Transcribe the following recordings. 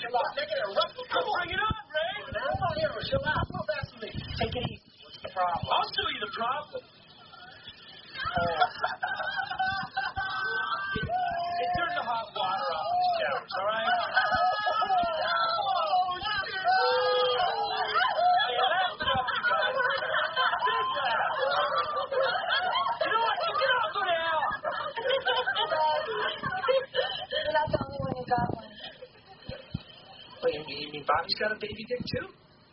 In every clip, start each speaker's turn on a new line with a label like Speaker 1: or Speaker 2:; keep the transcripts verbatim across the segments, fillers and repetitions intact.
Speaker 1: chill out. Make it a rough. Come on, bring it on, Ray. Come on, hero, chill out. Go fast with me. Take it easy. What's the problem? I'll show you the problem. It turned the hot water off in the showers, all right? Hey, laugh it up, you guys. Big laugh. You know what? Get out, go to hell.
Speaker 2: You're not the only one who got one.
Speaker 1: Wait, you mean, you mean Bobby's got a baby dick, too?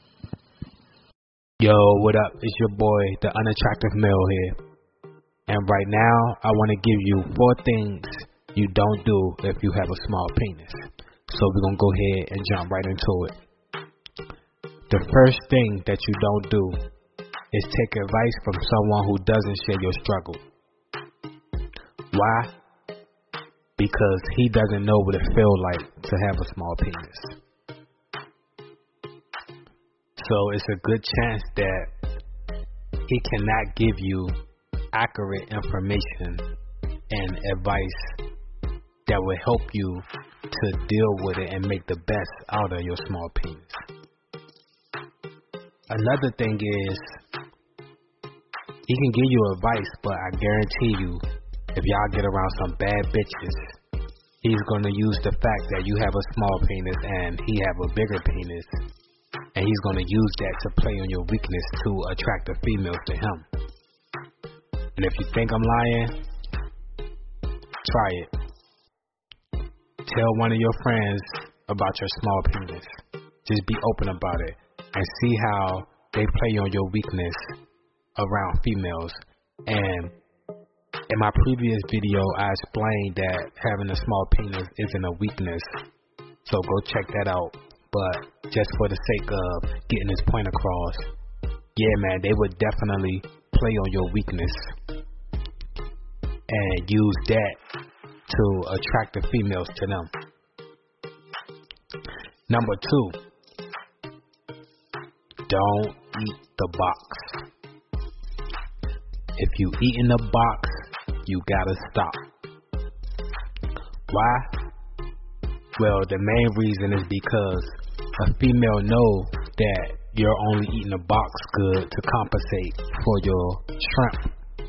Speaker 3: Yo, what up? It's your boy, the unattractive male here. And right now, I want to give you four things you don't do if you have a small penis. So we're going to go ahead and jump right into it. The first thing that you don't do is take advice from someone who doesn't share your struggle. Why? Because he doesn't know what it feels like to have a small penis. So it's a good chance that he cannot give you accurate information and advice that will help you to deal with it and make the best out of your small penis. Another thing is, he can give you advice, but I guarantee you, if y'all get around some bad bitches, he's going to use the fact that you have a small penis and he have a bigger penis, and he's going to use that to play on your weakness to attract the females to him. And if you think I'm lying, try it. Tell one of your friends about your small penis. Just be open about it and see how they play on your weakness around females. And in my previous video, I explained that having a small penis isn't a weakness. So go check that out. But just for the sake of getting this point across, yeah, man, they would definitely play on your weakness and use that to attract the females to them. Number two, don't eat the box. If you eat in the box, you gotta stop. Why? Well, the main reason is because a female knows that you're only eating the box good to compensate for your shrimp.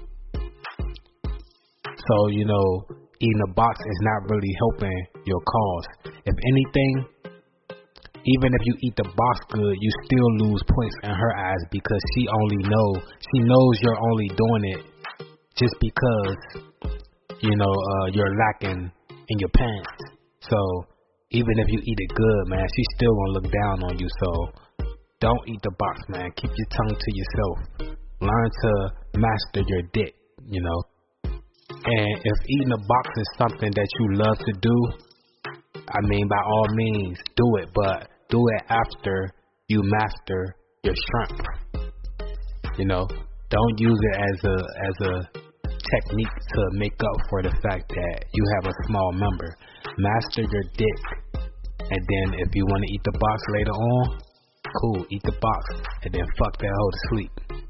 Speaker 3: So, you know, eating a box is not really helping your cause. If anything, even if you eat the box good, you still lose points in her eyes because she only know she knows you're only doing it just because, you know, uh, you're lacking in your pants. So even if you eat it good, man, she's still gonna look down on you. So don't eat the box, man. Keep your tongue to yourself. Learn to master your dick, you know. And if eating a box is something that you love to do, I mean, by all means, do it. But do it after you master your shrimp. You know, don't use it as a as a technique to make up for the fact that you have a small member. Master your dick, and then if you want to eat the box later on, cool, eat the box, and then fuck that hoe to sleep.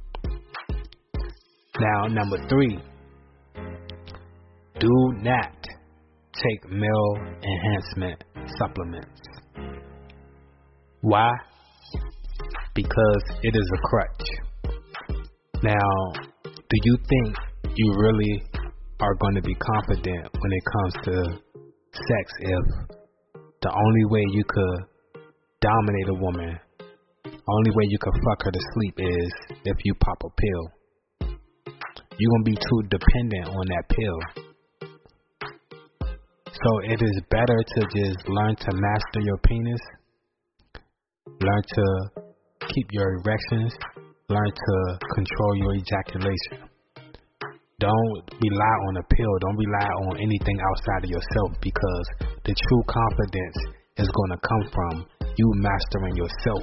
Speaker 3: Now, number three, do not take male enhancement supplements. Why? Because it is a crutch. Now, do you think you really are going to be confident when it comes to sex if the only way you could dominate a woman, only way you could fuck her to sleep is if you pop a pill? You're going to be too dependent on that pill. So it is better to just learn to master your penis, learn to keep your erections, learn to control your ejaculation. Don't rely on a pill. Don't rely on anything outside of yourself, because the true confidence is going to come from you mastering yourself.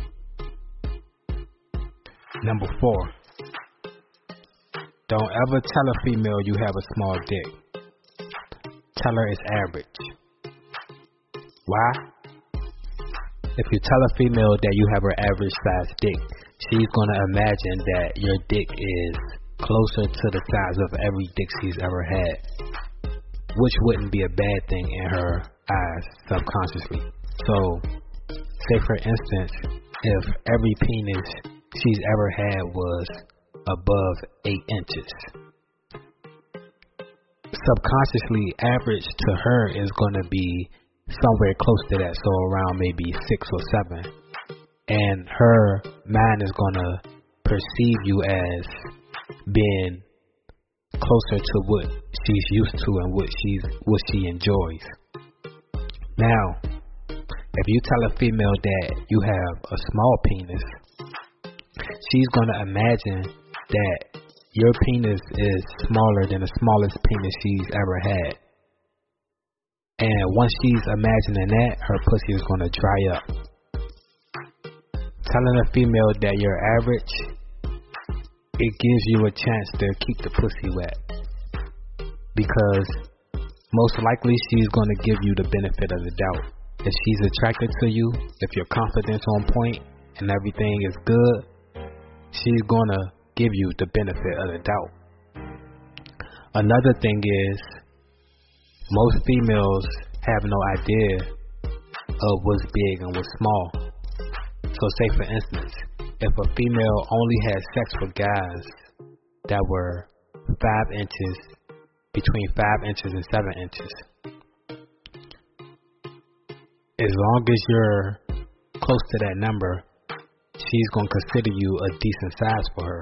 Speaker 3: Number four, don't ever tell a female you have a small dick. Tell her it's average. Why? If you tell a female that you have her average size dick, she's going to imagine that your dick is closer to the size of every dick she's ever had, which wouldn't be a bad thing in her eyes subconsciously. So, say for instance, if every penis she's ever had was above eight inches, subconsciously average to her is going to be somewhere close to that, so around maybe six or seven. And her mind is going to perceive you as being closer to what she's used to and what she's what she enjoys. Now, if you tell a female that you have a small penis, she's going to imagine that your penis is smaller than the smallest penis she's ever had. And once she's imagining that, her pussy is going to dry up. Telling a female that you're average, it gives you a chance to keep the pussy wet. Because most likely she's going to give you the benefit of the doubt. If she's attracted to you, if your confidence on point and everything is good, she's going to give you the benefit of the doubt. Another thing is, most females have no idea of what's big and what's small. So say for instance, if a female only had sex with guys that were five inches, between five inches and seven inches, as long as you're close to that number, she's going to consider you a decent size for her.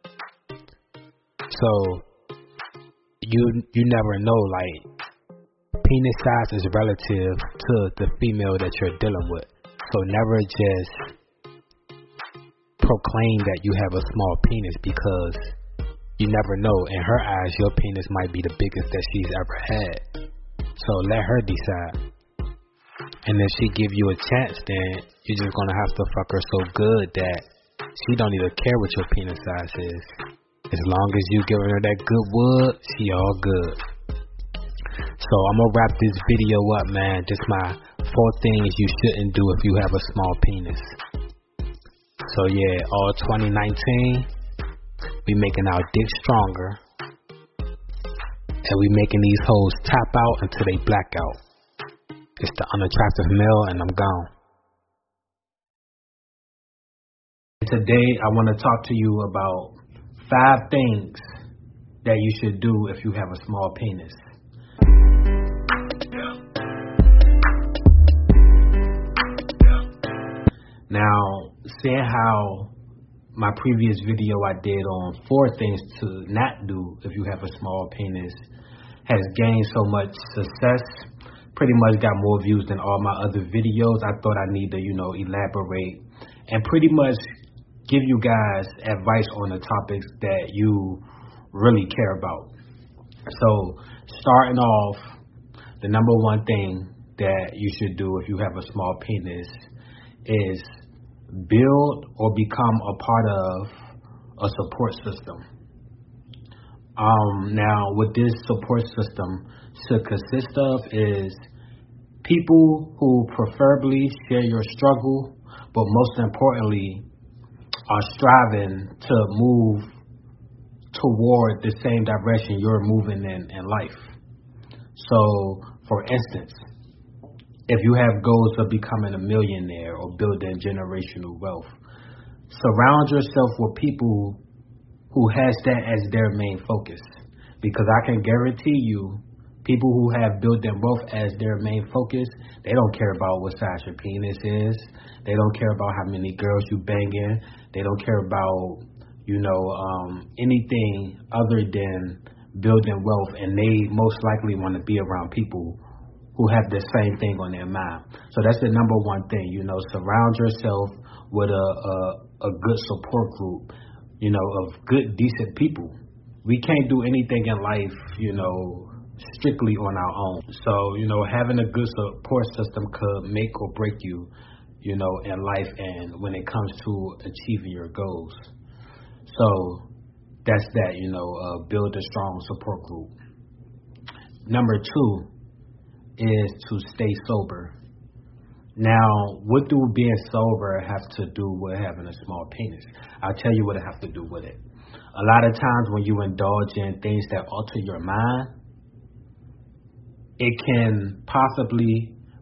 Speaker 3: So you you never know, like, penis size is relative to the female that you're dealing with. So never just proclaim that you have a small penis, because you never know. In her eyes, your penis might be the biggest that she's ever had. So let her decide. And if she give you a chance, then you're just gonna have to fuck her so good that she don't even care what your penis size is. As long as you giving her that good wood, she all good. So I'm gonna wrap this video up, man. Just my four things you shouldn't do if you have a small penis. So yeah, all twenty nineteen, we making our dick stronger, and we making these hoes tap out until they black out. It's the unattractive male, and I'm gone. Today, I want to talk to you about five things that you should do if you have a small penis. Now, seeing how my previous video I did on four things to not do if you have a small penis has gained so much success, pretty much got more views than all my other videos, I thought I need to, you know, elaborate and pretty much give you guys advice on the topics that you really care about. So, starting off, the number one thing that you should do if you have a small penis is build or become a part of a support system. Um, now, what this support system should consist of is people who preferably share your struggle, but most importantly, are striving to move toward the same direction you're moving in in life. So, for instance, if you have goals of becoming a millionaire or building generational wealth, surround yourself with people who has that as their main focus. Because I can guarantee you, people who have built their wealth as their main focus, they don't care about what size your penis is. They don't care about how many girls you banging. They don't care about, you know, um, anything other than building wealth. And they most likely want to be around people who have the same thing on their mind. So that's the number one thing, you know, surround yourself with a, a, a good support group, you know, of good, decent people. We can't do anything in life, you know, strictly on our own. So, you know, having a good support system could make or break you, you know, in life and when it comes to achieving your goals. So that's that, you know, uh, build a strong support group. Number two is to stay sober. Now, what do being sober have to do with having a small penis? I'll tell you what it has to do with it. A lot of times when you indulge in things that alter your mind, it can possibly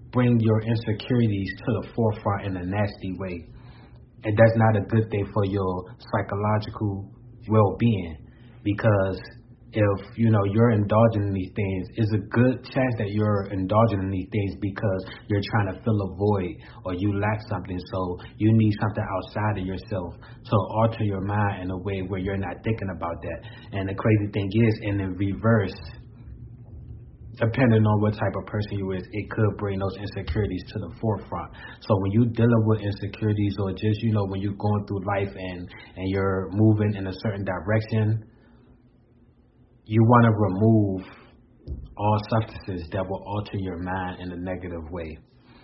Speaker 3: bring your insecurities to the forefront in a nasty way. And that's not a good thing for your psychological well-being, because if, you know, you're indulging in these things, it's a good chance that you're indulging in these things because you're trying to fill a void or you lack something. So you need something outside of yourself to alter your mind in a way where you're not thinking about that. And the crazy thing is, in the reverse, depending on what type of person you is, it could bring those insecurities to the forefront. So when you're dealing with insecurities, or just, you know, when you're going through life and, and you're moving in a certain direction, you want to remove all substances that will alter your mind in a negative way.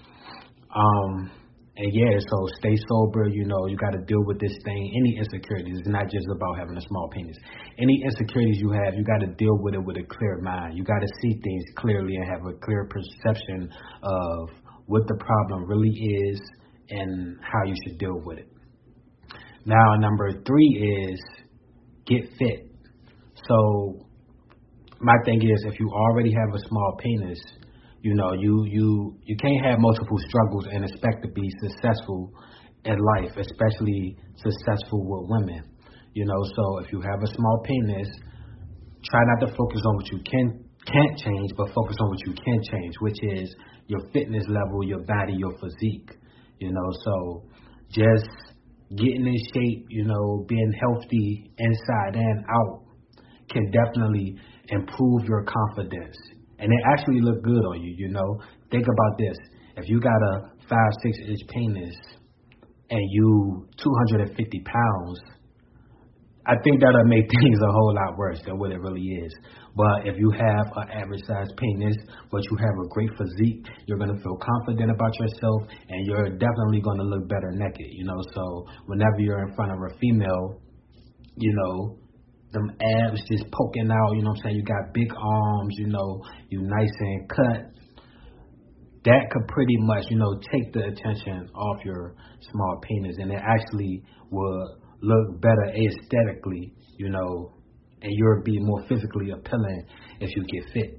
Speaker 3: Um, and yeah, so stay sober. You know, you got to deal with this thing. Any insecurities, it's not just about having a small penis. Any insecurities you have, you got to deal with it with a clear mind. You got to see things clearly and have a clear perception of what the problem really is and how you should deal with it. Now, number three is get fit. So my thing is, if you already have a small penis, you know, you, you, you can't have multiple struggles and expect to be successful in life, especially successful with women. You know, so if you have a small penis, try not to focus on what you can, can't change, but focus on what you can change, which is your fitness level, your body, your physique. You know, so just getting in shape, you know, being healthy inside and out can definitely improve your confidence. And it actually look good on you, you know. Think about this. If you got a five, six inch penis and you two hundred fifty pounds, I think that'll make things a whole lot worse than what it really is. But if you have an average size penis, but you have a great physique, you're going to feel confident about yourself, and you're definitely going to look better naked, you know. So whenever you're in front of a female, you know, them abs just poking out, you know what I'm saying? You got big arms, you know, you nice and cut. That could pretty much, you know, take the attention off your small penis, and it actually will look better aesthetically, you know, and you'll be more physically appealing if you get fit.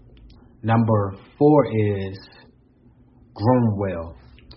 Speaker 3: Number four is groom well.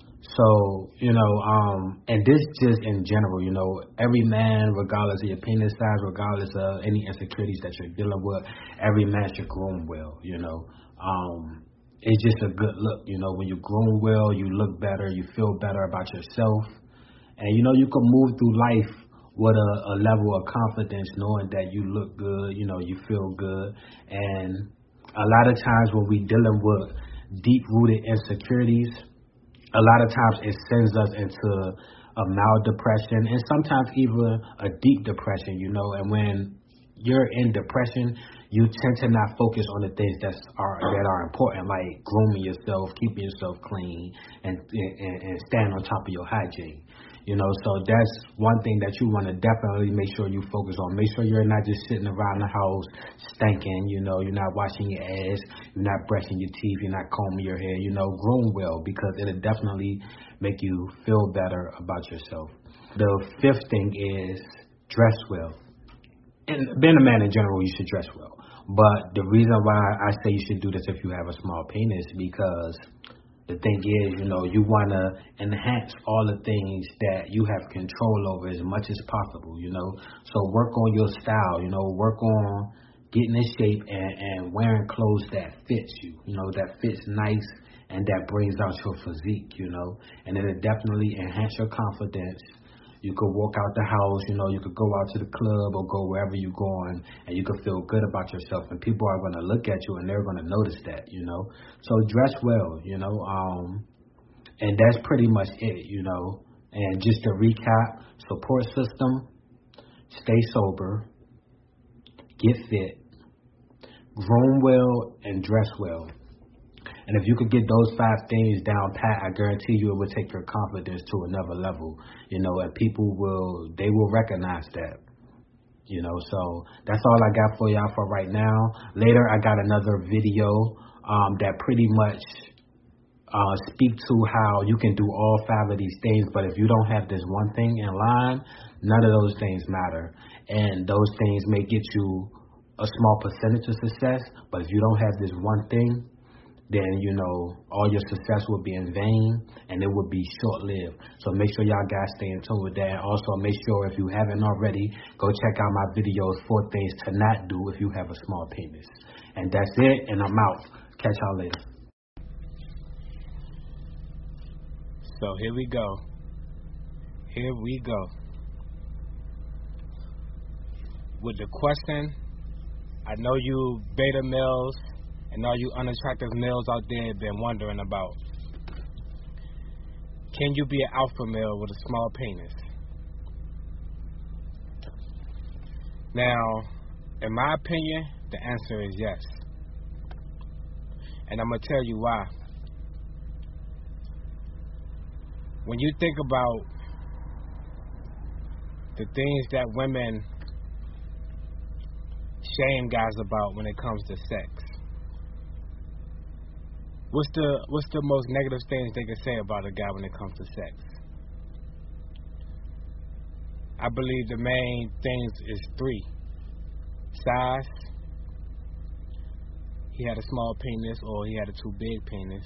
Speaker 3: So, you know, um, and this just in general, you know, every man, regardless of your penis size, regardless of any insecurities that you're dealing with, every man should groom well, you know. Um, it's just a good look, you know. When you groom well, you look better, you feel better about yourself. And, you know, you can move through life with a, a level of confidence knowing that you look good, you know, you feel good. And a lot of times when we dealing with deep-rooted insecurities, a lot of times it sends us into a mild depression and sometimes even a deep depression, you know. And when you're in depression, you tend to not focus on the things that are that are important, like grooming yourself, keeping yourself clean, and and, and staying on top of your hygiene. You know, so that's one thing that you want to definitely make sure you focus on. Make sure you're not just sitting around the house stinking, you know, you're not washing your ass, you're not brushing your teeth, you're not combing your hair, you know, groom well, because it'll definitely make you feel better about yourself. The fifth thing is dress well. And being a man in general, you should dress well. But the reason why I say you should do this if you have a small penis, because the thing is, you know, you want to enhance all the things that you have control over as much as possible, you know. So work on your style, you know, work on getting in shape and, and wearing clothes that fits you, you know, that fits nice and that brings out your physique, you know. And it'll definitely enhance your confidence. You could walk out the house, you know, you could go out to the club or go wherever you're going, and you could feel good about yourself, and people are going to look at you and they're going to notice that, you know. So dress well, you know, um, and that's pretty much it, you know. And just to recap, support system, stay sober, get fit, groom well, and dress well. And if you could get those five things down pat, I guarantee you it will take your confidence to another level, you know, and people will, they will recognize that, you know. So that's all I got for y'all for right now. Later, I got another video um, that pretty much uh, speak to how you can do all five of these things, but if you don't have this one thing in line, none of those things matter. And those things may get you a small percentage of success, but if you don't have this one thing, then, you know, all your success will be in vain and it would be short-lived. So make sure y'all guys stay in tune with that. Also, make sure if you haven't already, go check out my videos, four things to not do if you have a small penis. And that's it, and I'm out. Catch y'all later.
Speaker 4: So here we go. Here we go. With the question, I know you beta males and all you unattractive males out there have been wondering about. Can you be an alpha male with a small penis? Now, in my opinion, the answer is yes. And I'm going to tell you why. When you think about the things that women shame guys about when it comes to sex, what's the what's the most negative things they can say about a guy when it comes to sex? I believe the main things is three. Size, he had a small penis or he had a too big penis.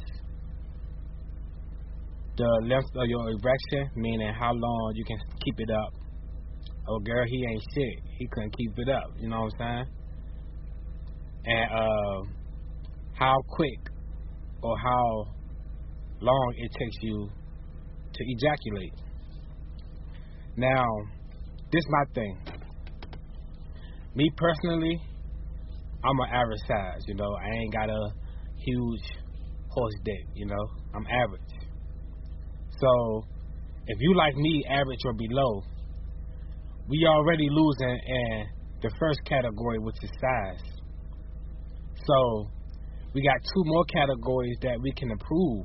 Speaker 4: The length of your erection, meaning how long you can keep it up. Oh, girl, he ain't shit. He couldn't keep it up. You know what I'm saying? And uh, how quick or how long it takes you to ejaculate. Now, this my thing. Me personally, I'm an average size. You know, I ain't got a huge horse dick. You know, I'm average. So, if you like me, average or below, we already losing in the first category, which is size. So, we got two more categories that we can improve,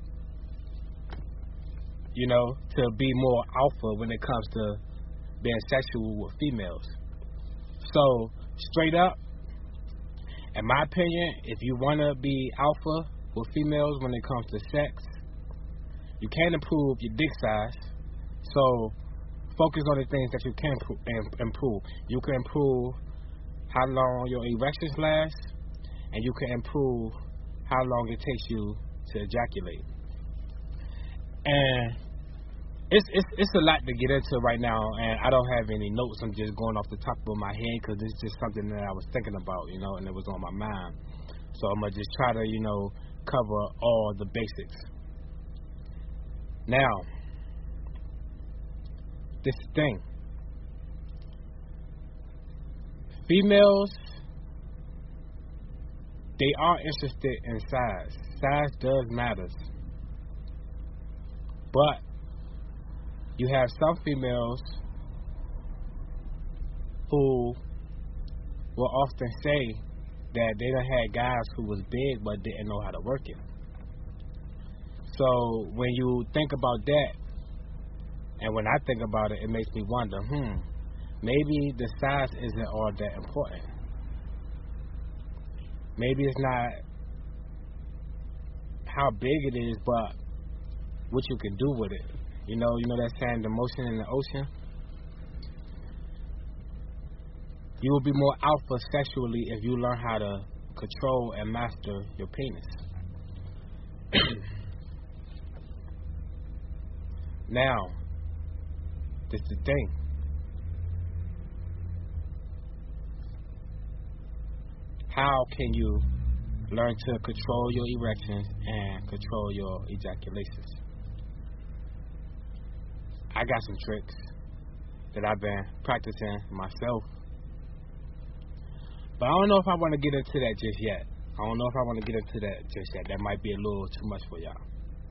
Speaker 4: you know, to be more alpha when it comes to being sexual with females. So, straight up, in my opinion, if you want to be alpha with females when it comes to sex, you can improve your dick size. So, focus on the things that you can improve. You can improve how long your erections last, and you can improve how long it takes you to ejaculate. And it's it's it's a lot to get into right now, and I don't have any notes. I'm just going off the top of my head because it's just something that I was thinking about, you know, and it was on my mind. So I'm gonna just try to, you know, cover all the basics. Now, this thing. Females, they are interested in size. Size does matter. But you have some females who will often say that they done had guys who was big but didn't know how to work it. So when you think about that, and when I think about it, it makes me wonder, hmm, maybe the size isn't all that important. Maybe it's not how big it is, but what you can do with it. You know, you know that saying, the motion in the ocean? You will be more alpha sexually if you learn how to control and master your penis. Now, this is the thing. How can you learn to control your erections and control your ejaculations? I got some tricks that I've been practicing myself. But I don't know if I want to get into that just yet. I don't know if I want to get into that just yet. That might be a little too much for y'all.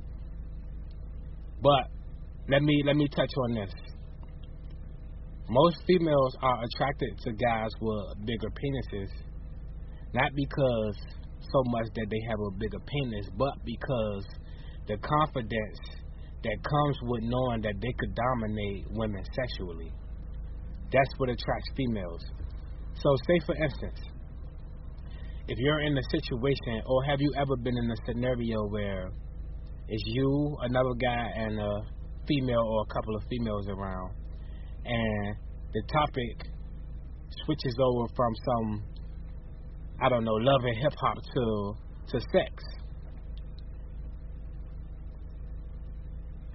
Speaker 4: But let me let me touch on this. Most females are attracted to guys with bigger penises, not because so much that they have a bigger penis, but because the confidence that comes with knowing that they could dominate women sexually. That's what attracts females. So say for instance, if you're in a situation, or have you ever been in a scenario where it's you, another guy, and a female or a couple of females around, and the topic switches over from some, I don't know, love and hip hop to to sex.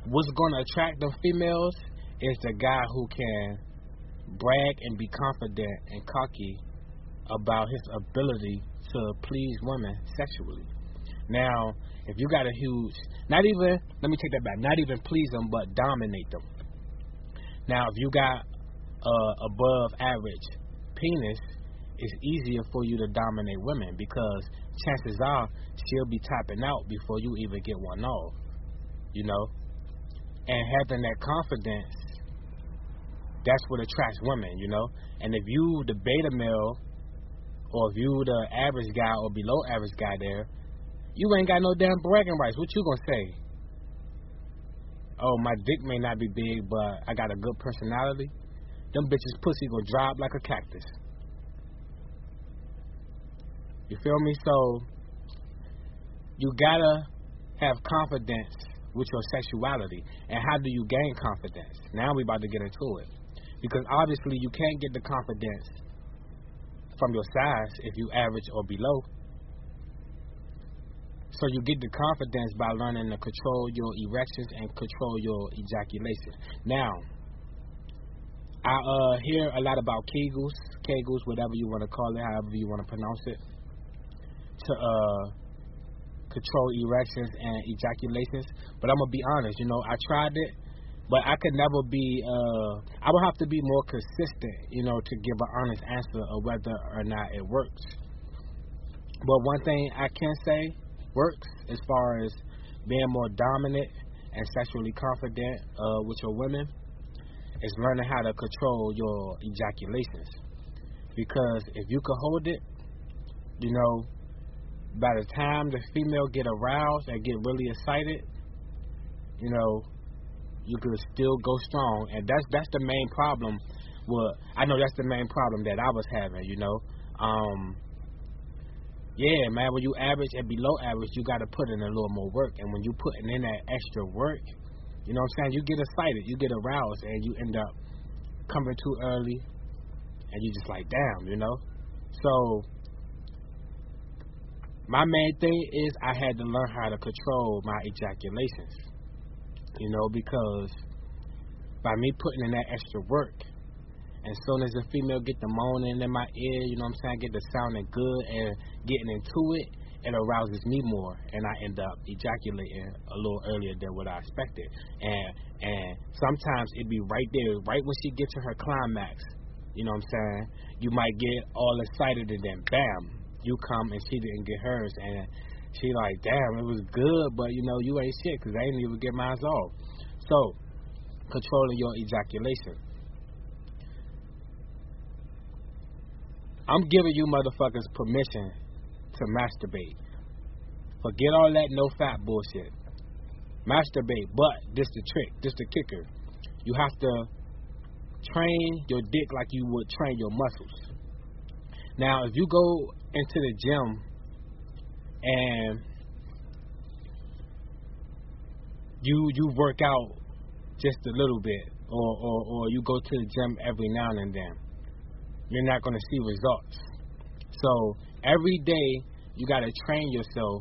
Speaker 4: what's gonna attract them females is the guy who can brag and be confident and cocky about his ability to please women sexually. Now, if you got a huge, not even, let me take that back, not even please them, but dominate them. Now, if you got uh, above average penis, it's easier for you to dominate women because chances are she'll be tapping out before you even get one off, you know? And having that confidence, that's what attracts women, you know? And if you the beta male, or if you the average guy or below average guy there, you ain't got no damn bragging rights. What you gonna say? Oh, my dick may not be big, but I got a good personality. Them bitches pussy gonna drop like a cactus. You feel me? So you gotta have confidence with your sexuality. And how do you gain confidence? Now we about to get into it. Because obviously you can't get the confidence from your size if you average or below. So you get the confidence by learning to control your erections and control your ejaculation. Now, I uh, hear a lot about Kegels, Kegels, whatever you want to call it, however you want to pronounce it, to uh, control erections and ejaculations. But I'm going to be honest, you know, I tried it, but I could never be, uh, I would have to be more consistent, you know, to give an honest answer of whether or not it works. But one thing I can say works as far as being more dominant and sexually confident uh, with your women is learning how to control your ejaculations. Because if you can hold it, you know, by the time the female get aroused and get really excited, you know, you could still go strong. And that's that's the main problem. Well, I know that's the main problem that I was having, you know. Um, yeah, man, when you average and below average, you got to put in a little more work. And when you putting in that extra work, you know what I'm saying, you get excited, you get aroused, and you end up coming too early, and you just like, damn, you know. So my main thing is I had to learn how to control my ejaculations, you know, because by me putting in that extra work, as soon as the female get the moaning in my ear, you know what I'm saying, get the sounding good and getting into it, it arouses me more, and I end up ejaculating a little earlier than what I expected. And and sometimes it be right there, right when she gets to her climax, you know what I'm saying, you might get all excited and then bam, you come and she didn't get hers, and she like, damn, it was good, but you know, you ain't shit because I didn't even get mine off. So, controlling your ejaculation. I'm giving you motherfuckers permission to masturbate. Forget all that no fat bullshit. Masturbate, but this the trick, this the kicker. You have to train your dick like you would train your muscles. Now, if you go into the gym and you you work out just a little bit, or, or, or you go to the gym every now and then, you're not going to see results. So every day you got to train yourself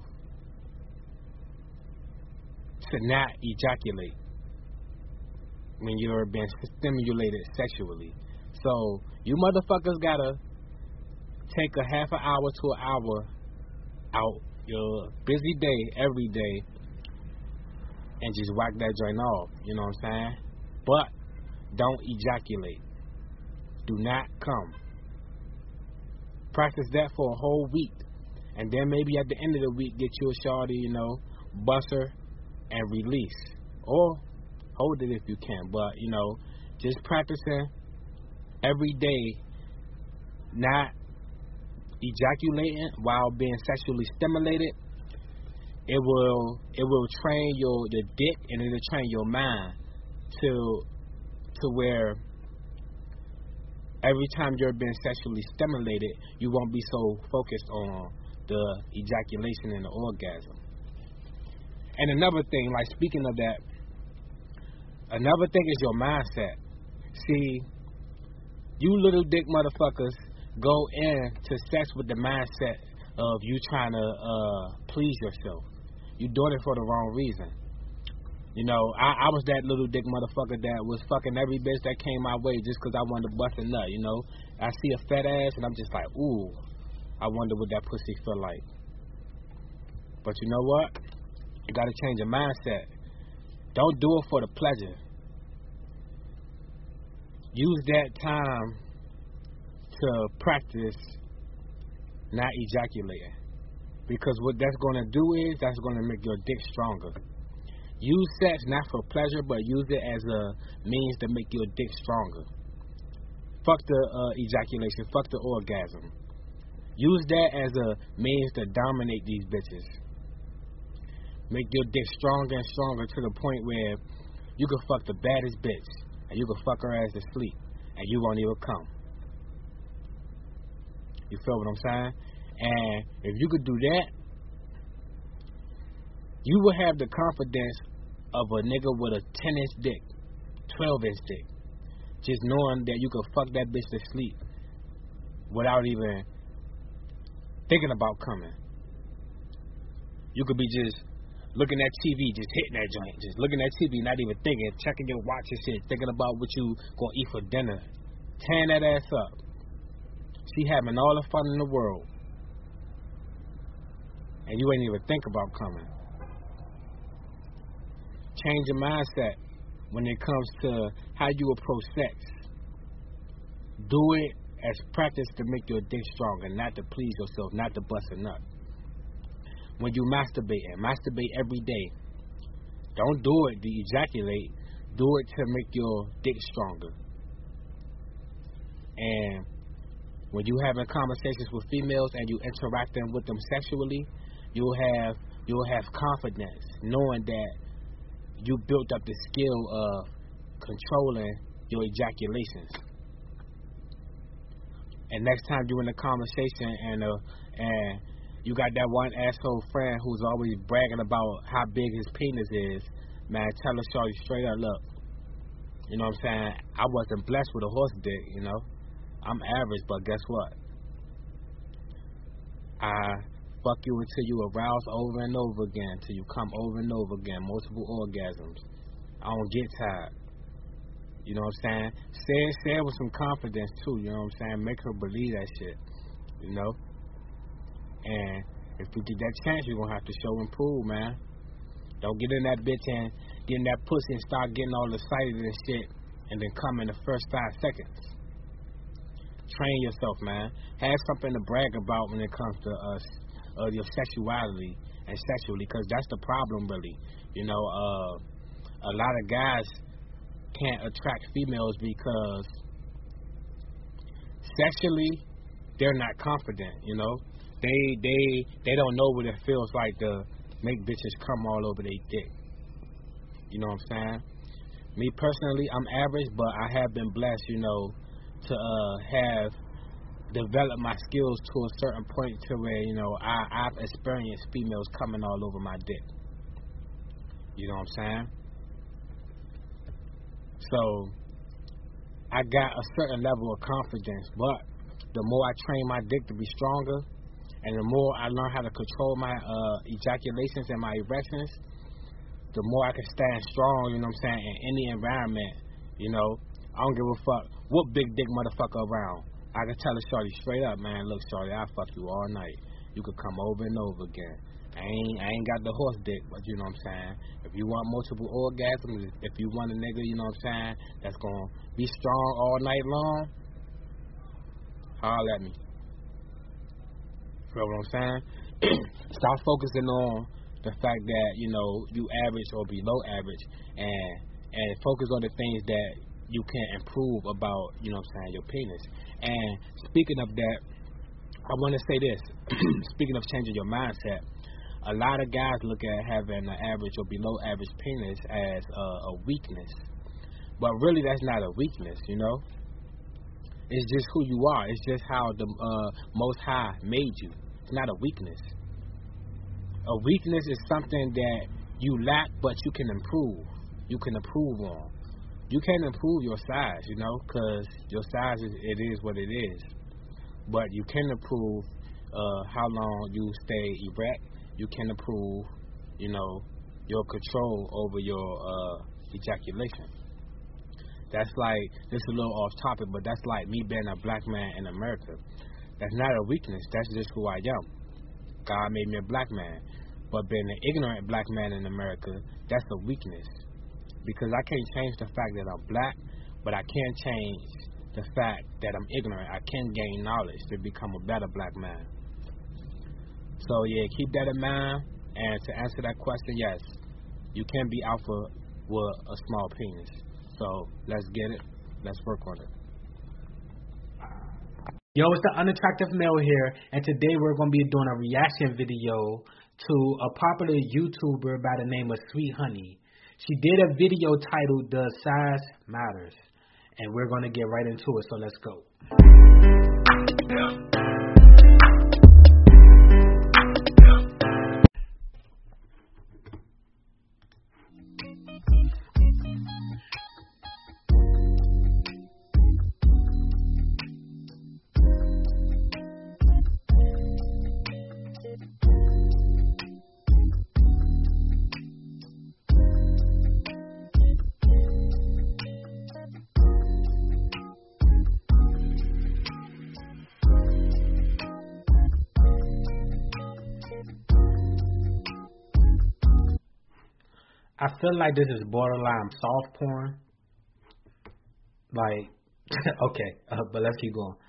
Speaker 4: to not ejaculate when you're being stimulated sexually. So you motherfuckers got to take a half an hour to an hour out your busy day every day and just whack that joint off, you know what I'm saying? But don't ejaculate. Do not come. Practice that for a whole week. And then maybe at the end of the week, get you a shawty, you know, bust her and release. Or hold it if you can. But, you know, just practicing every day, not ejaculating while being sexually stimulated. It will it will train your the dick, and it'll train your mind to to where every time you're being sexually stimulated, you won't be so focused on the ejaculation and the orgasm. And another thing, like speaking of that, another thing is your mindset. See, you little dick motherfuckers go into sex with the mindset of you trying to uh, please yourself. You're doing it for the wrong reason. You know, I, I was that little dick motherfucker that was fucking every bitch that came my way just because I wanted to bust a nut, you know. I see a fat ass and I'm just like, ooh, I wonder what that pussy feel like. But you know what? You got to change your mindset. Don't do it for the pleasure. Use that time to practice not ejaculating. Because what that's going to do is that's going to make your dick stronger. Use sex not for pleasure, but use it as a means to make your dick stronger. Fuck the uh, ejaculation. Fuck the orgasm. Use that as a means to dominate these bitches. Make your dick stronger and stronger to the point where you can fuck the baddest bitch and you can fuck her ass to sleep and you won't even come. You feel what I'm saying? And if you could do that, you will have the confidence of a nigga with a ten inch dick, twelve inch dick. Just knowing that you can fuck that bitch to sleep without even thinking about coming. You could be just looking at T V, just hitting that joint, just looking at T V, not even thinking, checking your watch and shit, thinking about what you gonna eat for dinner. Tearing that ass up. She having all the fun in the world. And you ain't even think about coming. Change your mindset when it comes to how you approach sex. Do it as practice to make your dick stronger, not to please yourself, not to bust a nut. When you masturbate, and masturbate every day, don't do it to ejaculate. Do it to make your dick stronger. And when you having conversations with females and you interacting with them sexually, you'll have you'll have confidence knowing that you built up the skill of controlling your ejaculations. And next time you're in a conversation and uh, and you got that one asshole friend who's always bragging about how big his penis is, man, tell her shorty straight up, look, you know what I'm saying? I wasn't blessed with a horse dick, you know. I'm average, but guess what? I fuck you until you arouse over and over again, until you come over and over again, multiple orgasms. I don't get tired. You know what I'm saying? Say it, say it with some confidence too, you know what I'm saying? Make her believe that shit, you know? And if we get that chance, you're going to have to show and prove, man. Don't get in that bitch and get in that pussy and start getting all excited and shit and then come in the first five seconds. Train yourself, man. Have something to brag about when it comes to us, uh, your sexuality and sexually, because that's the problem, really. You know, uh, a lot of guys can't attract females because sexually they're not confident, you know. They they they don't know what it feels like to make bitches come all over their dick. You know what I'm saying? Me personally, I'm average, but I have been blessed, you know, to uh, have developed my skills to a certain point to where, you know, I, I've experienced females coming all over my dick. You know what I'm saying? So I got a certain level of confidence, but the more I train my dick to be stronger, and the more I learn how to control my uh, ejaculations and my erections, the more I can stand strong, you know what I'm saying, in any environment, you know. I don't give a fuck what big dick motherfucker around. I can tell a shorty straight up, man, look, shorty, I'll fuck you all night. You could come over and over again. I ain't, I ain't got the horse dick, but you know what I'm saying. If you want multiple orgasms, if you want a nigga, you know what I'm saying, that's going to be strong all night long, holler at me. You know what I'm saying? Stop focusing on the fact that, you know, you average or below average, and and focus on the things that you can improve about, you know what I'm saying, your penis. And speaking of that, I want to say this. Speaking of changing your mindset, a lot of guys look at having an average or below average penis as a, a weakness. But really, that's not a weakness, you know? It's just who you are. It's just how the uh, Most High made you. It's not a weakness. A weakness is something that you lack, but you can improve. You can improve on. You can't improve your size, you know, because your size, is, it is what it is. But you can improve uh, how long you stay erect. You can improve, you know, your control over your uh, ejaculation. That's like, this is a little off topic, but that's like me being a black man in America. That's not a weakness. That's just who I am. God made me a black man. But being an ignorant black man in America, that's a weakness. Because I can't change the fact that I'm black, but I can change the fact that I'm ignorant. I can gain knowledge to become a better black man. So, yeah, keep that in mind. And to answer that question, yes, you can be alpha with a small penis. So, let's get it. Let's work on it.
Speaker 3: Yo, it's the Unattractive Male here, and today we're going to be doing a reaction video to a popular YouTuber by the name of Sweet Honey. She did a video titled Does Size Matters? And we're going to get right into it, so let's go. Yeah. I feel like this is borderline soft porn. Like, okay, uh, but let's keep going.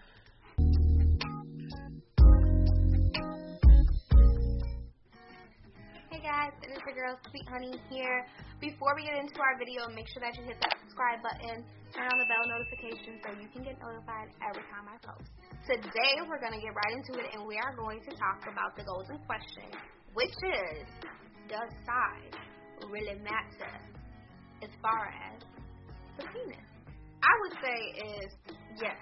Speaker 5: Hey guys, it is your girl Sweet Honey here. Before we get into our video, make sure that you hit that subscribe button, turn on the bell notification so you can get notified every time I post. Today, we're going to get right into it, and we are going to talk about the golden question, which is, does size really matter as far as the penis? I would say is yes.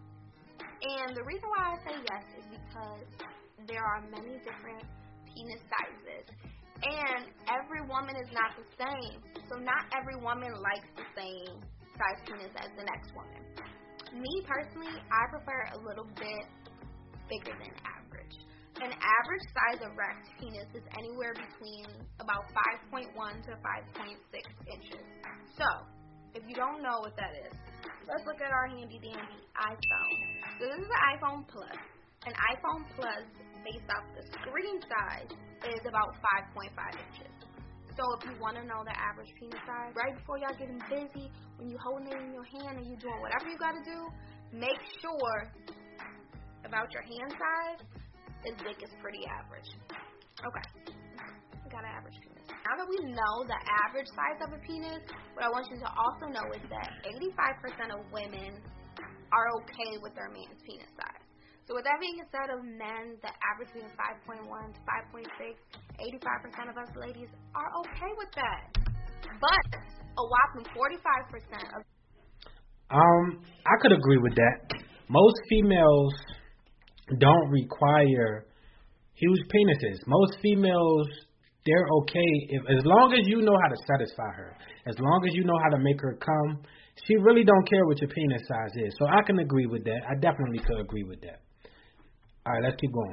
Speaker 5: And the reason why I say yes is because there are many different penis sizes. And every woman is not the same. So not every woman likes the same size penis as the next woman. Me personally, I prefer a little bit bigger than average. An average size erect penis is anywhere between about five point one to five point six inches. So, if you don't know what that is, let's look at our handy dandy iPhone. So this is an iPhone Plus. An iPhone Plus, based off the screen size, is about five point five inches. So if you want to know the average penis size, right before y'all getting busy, when you holding it in your hand and you doing whatever you got to do, make sure about your hand size. His dick is pretty average. Okay. We got an average penis. Now that we know the average size of a penis, what I want you to also know is that eighty-five percent of women are okay with their man's penis size. So with that being said, of men, the average being five point one to five point six, eighty-five percent of us ladies are okay with that. But a whopping forty-five percent of...
Speaker 3: Um, I could agree with that. Most females don't require huge penises. Most females, they're okay if, as long as you know how to satisfy her, as long as you know how to make her come, she really don't care what your penis size is. So I can agree with that. I definitely could agree with that. All right, let's keep going.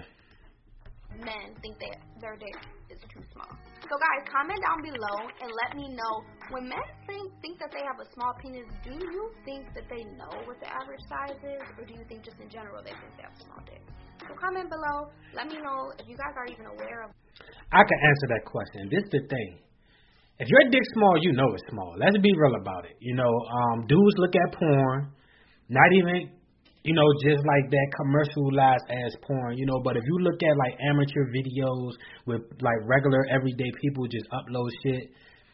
Speaker 5: Men think that their dick is too small. So guys, comment down below and let me know, when men think, think that they have a small penis, do you think that they know what the average size is, or do you think just in general they think they have a small dick? So comment below, let me know if you guys are even aware of...
Speaker 3: I can answer that question. This is the thing. If your dick's small, you know it's small. Let's be real about it. You know, um, dudes look at porn, not even... You know, just like that commercialized ass porn, you know, but if you look at like amateur videos with like regular everyday people just upload shit,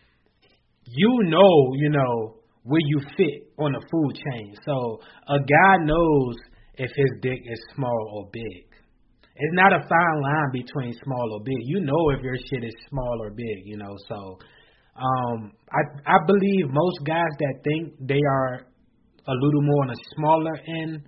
Speaker 3: you know, you know, where you fit on the food chain. So a guy knows if his dick is small or big. It's not a fine line between small or big. You know if your shit is small or big, you know, so um, I I believe most guys that think they are a little more on a smaller end,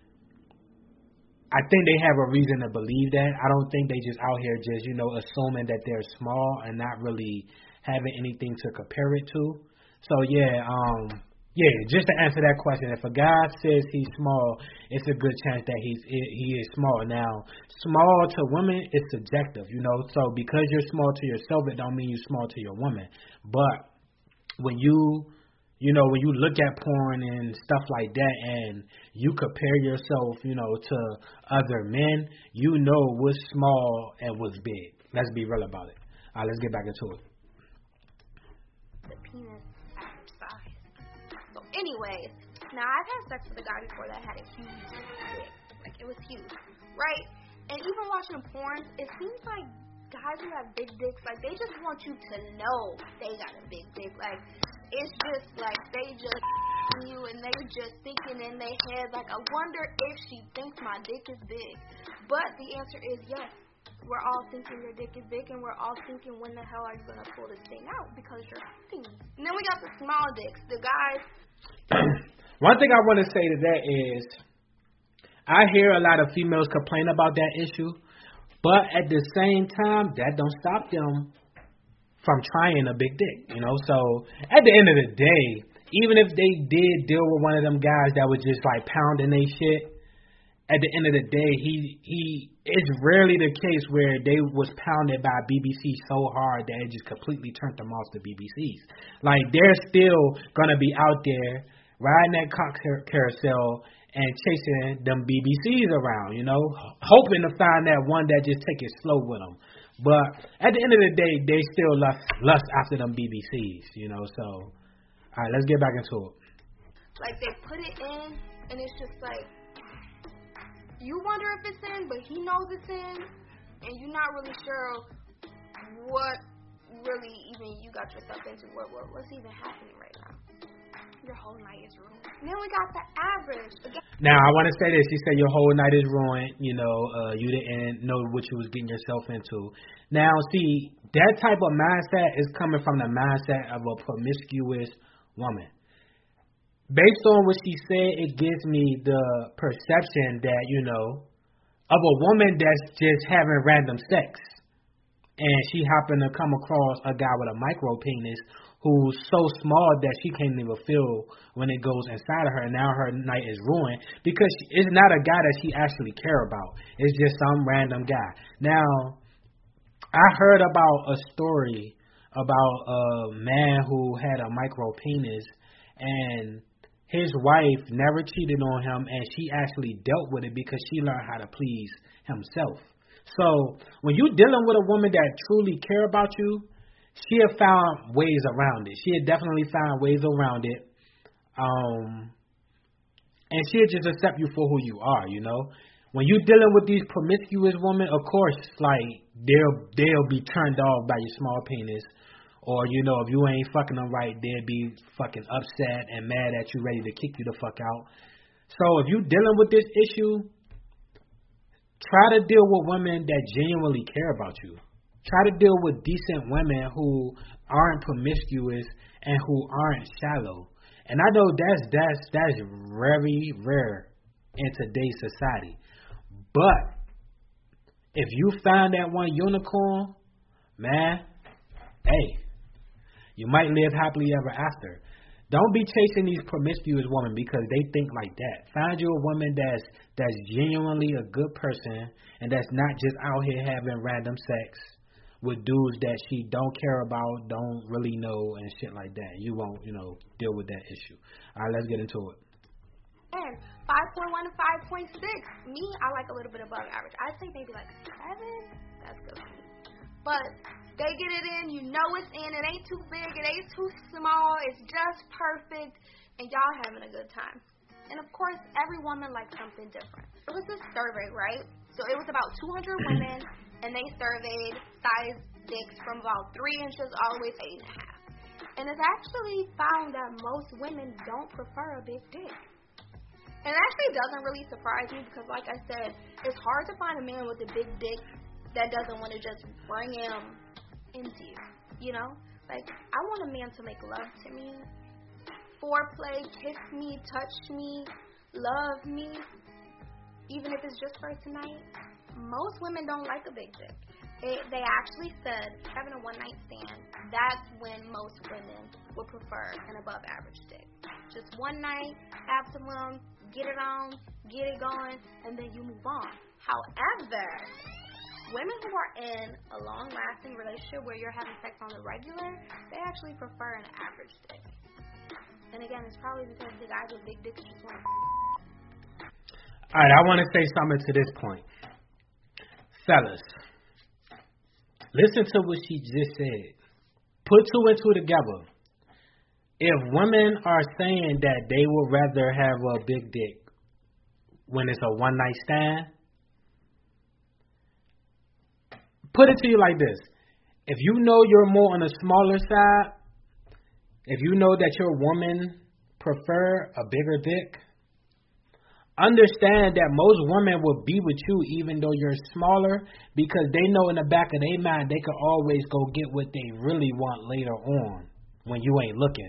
Speaker 3: I think they have a reason to believe that. I don't think they just out here just, you know, assuming that they're small and not really having anything to compare it to. So, yeah, um, Yeah, just to answer that question, if a guy says he's small, it's a good chance that he's he is small. Now, small to women is subjective, you know. So because you're small to yourself, it don't mean you're small to your woman. But when you you know when you look at porn and stuff like that, and you compare yourself, you know, to other men, you know what's small and what's big. Let's be real about it. All right, let's get back into it.
Speaker 5: The penis average size. So, anyways, now I've had sex with a guy before that had a huge dick. Like, it was huge, right? And even watching porn, it seems like guys who have big dicks, like, they just want you to know they got a big dick. Like, it's just like they just you and they just thinking in their head, like, I wonder if she thinks my dick is big. But the answer is yes. We're all thinking your dick is big, and we're all thinking, when the hell are you going to pull this thing out? Because you're hurting me. And then we got the small dicks. The guys.
Speaker 3: One thing I want to say to that is, I hear a lot of females complain about that issue, but at the same time, that don't stop them from trying a big dick, you know? So, at the end of the day, even if they did deal with one of them guys that was just, like, pounding they shit, at the end of the day, he he it's rarely the case where they was pounded by B B C so hard that it just completely turned them off the B B Cs. Like, they're still gonna be out there riding that cock carousel and chasing them B B Cs around, you know, hoping to find that one that just take it slow with them. But at the end of the day, they still lust lust after them B B Cs, you know. So, all right, let's get back into it.
Speaker 5: Like, they put it in, and it's just like, you wonder if it's in, but he knows it's in, and you're not really sure what really even you got yourself into. What, what what's even happening right now? Your whole night is ruined. And then we got the average. Again.
Speaker 3: Now, I want to say this. You said your whole night is ruined. You know, uh, you didn't know what you was getting yourself into. Now, see, that type of mindset is coming from the mindset of a promiscuous woman. Based on what she said, it gives me the perception that, you know, of a woman that's just having random sex. And she happened to come across a guy with a micro penis who's so small that she can't even feel when it goes inside of her. And now her night is ruined because it's not a guy that she actually care about. It's just some random guy. Now, I heard about a story about a man who had a micro penis, and his wife never cheated on him, and she actually dealt with it because she learned how to please himself. So when you're dealing with a woman that truly care about you, she have found ways around it. She had definitely found ways around it. Um, and she'll just accept you for who you are, you know. When you're dealing with these promiscuous women, of course, like, they'll, they'll be turned off by your small penis. Or, you know, if you ain't fucking them right, they'll be fucking upset and mad at you, ready to kick you the fuck out. So if you're dealing with this issue, try to deal with women that genuinely care about you. Try to deal with decent women who aren't promiscuous and who aren't shallow. And I know that's that's that's very rare in today's society. But if you find that one unicorn, man, hey, you might live happily ever after. Don't be chasing these promiscuous women because they think like that. Find you a woman that's that's genuinely a good person and that's not just out here having random sex with dudes that she don't care about, don't really know, and shit like that. You won't, you know, deal with that issue. All right, let's get into it.
Speaker 5: And five point one to five point six. Me, I like a little bit above average. I'd say maybe like seven. That's good for me. But they get it in, you know it's in. It ain't too big, it ain't too small. It's just perfect, and y'all having a good time. And of course, every woman likes something different. It was a survey, right? So it was about two hundred women, and they surveyed size dicks from about three inches all the way to eight and a half. And it's actually found that most women don't prefer a big dick. And it actually doesn't really surprise me because, like I said, it's hard to find a man with a big dick that doesn't want to just bring him into you, you know? Like, I want a man to make love to me, foreplay, kiss me, touch me, love me, even if it's just for tonight. Most women don't like a big dick. They, they actually said having a one-night stand, that's when most women would prefer an above-average dick. just one night, have some fun, get it on, get it going, and then you move on. However, women who are in a long-lasting relationship where you're having sex on the regular, they actually prefer an average dick. And again, it's probably because the guys with big dicks just want to.
Speaker 3: All right, I want to say something to this point. Fellas, listen to what she just said. Put two and two together. If women are saying that they would rather have a big dick when it's a one-night stand, put it to you like this. If you know you're more on the smaller side, if you know that your woman prefer a bigger dick, understand that most women will be with you even though you're smaller because they know in the back of their mind they can always go get what they really want later on when you ain't looking.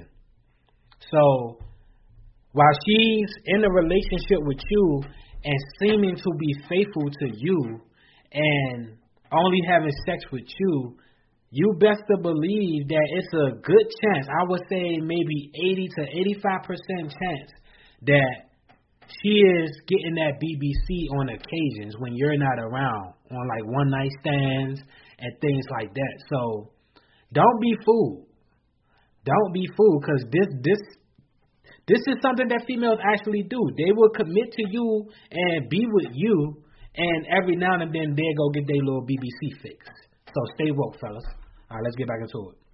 Speaker 3: So while she's in a relationship with you and seeming to be faithful to you and only having sex with you, you best to believe that it's a good chance, I would say maybe eighty to eighty-five percent chance that she is getting that B B C on occasions when you're not around, on like one night stands and things like that. So don't be fooled. Don't be fooled because this this this is something that females actually do. They will commit to you and be with you, and every now and then they go get their little B B C fix. So stay woke, fellas. All right, let's get back into it.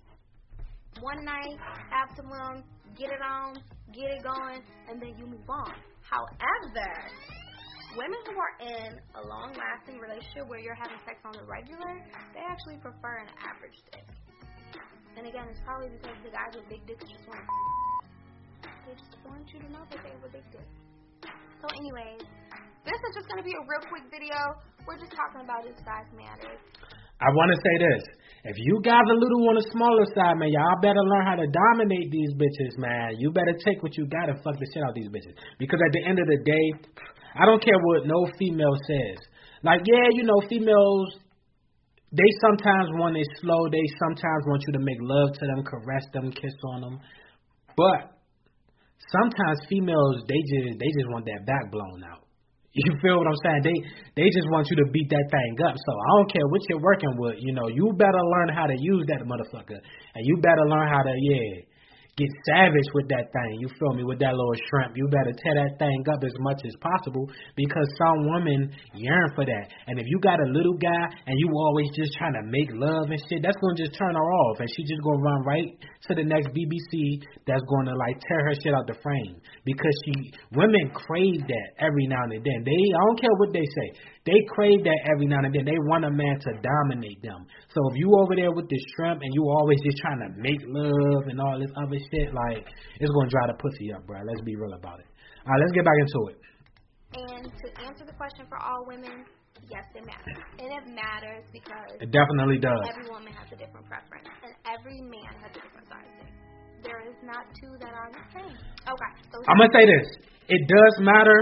Speaker 5: One night, have some fun, get it on, get it going, and then you move on. However, women who are in a long-lasting relationship where you're having sex on the regular, they actually prefer an average dick. And again, it's probably because the guys with big dicks just want to. They just want you to know that they have a big dick. So anyways, this is just going to be a real quick video. We're just talking about this guy's matters.
Speaker 3: I want to say this. If you guys a little on the smaller side, man, y'all better learn how to dominate these bitches, man. You better take what you got and fuck the shit out of these bitches. Because at the end of the day, I don't care what no female says. Like, yeah, you know, females, they sometimes want it slow. They sometimes want you to make love to them, caress them, kiss on them. But sometimes females, they just they just want that back blown out. You feel what I'm saying? They they just want you to beat that thing up. So I don't care what you're working with. You know, you better learn how to use that motherfucker. And you better learn how to, yeah, get savage with that thing. You feel me? With that little shrimp. You better tear that thing up as much as possible because some women yearn for that. And if you got a little guy and you always just trying to make love and shit, that's going to just turn her off. And she just going to run right to the next B B C that's going to, like, tear her shit out the frame. Because she, women crave that every now and then. They, I don't care what they say. They crave that every now and then. They want a man to dominate them. So if you over there with this shrimp and you always just trying to make love and all this other shit, like, it's going to dry the pussy up, bro. Let's be real about it. All right, let's get back into it.
Speaker 5: And to answer the question for all women, yes, it matters. And it matters because
Speaker 3: it definitely does.
Speaker 5: Every woman has a different preference, and every man has a different size dick. There is not two that are the same. Okay. So
Speaker 3: I'm going to say this. It does matter.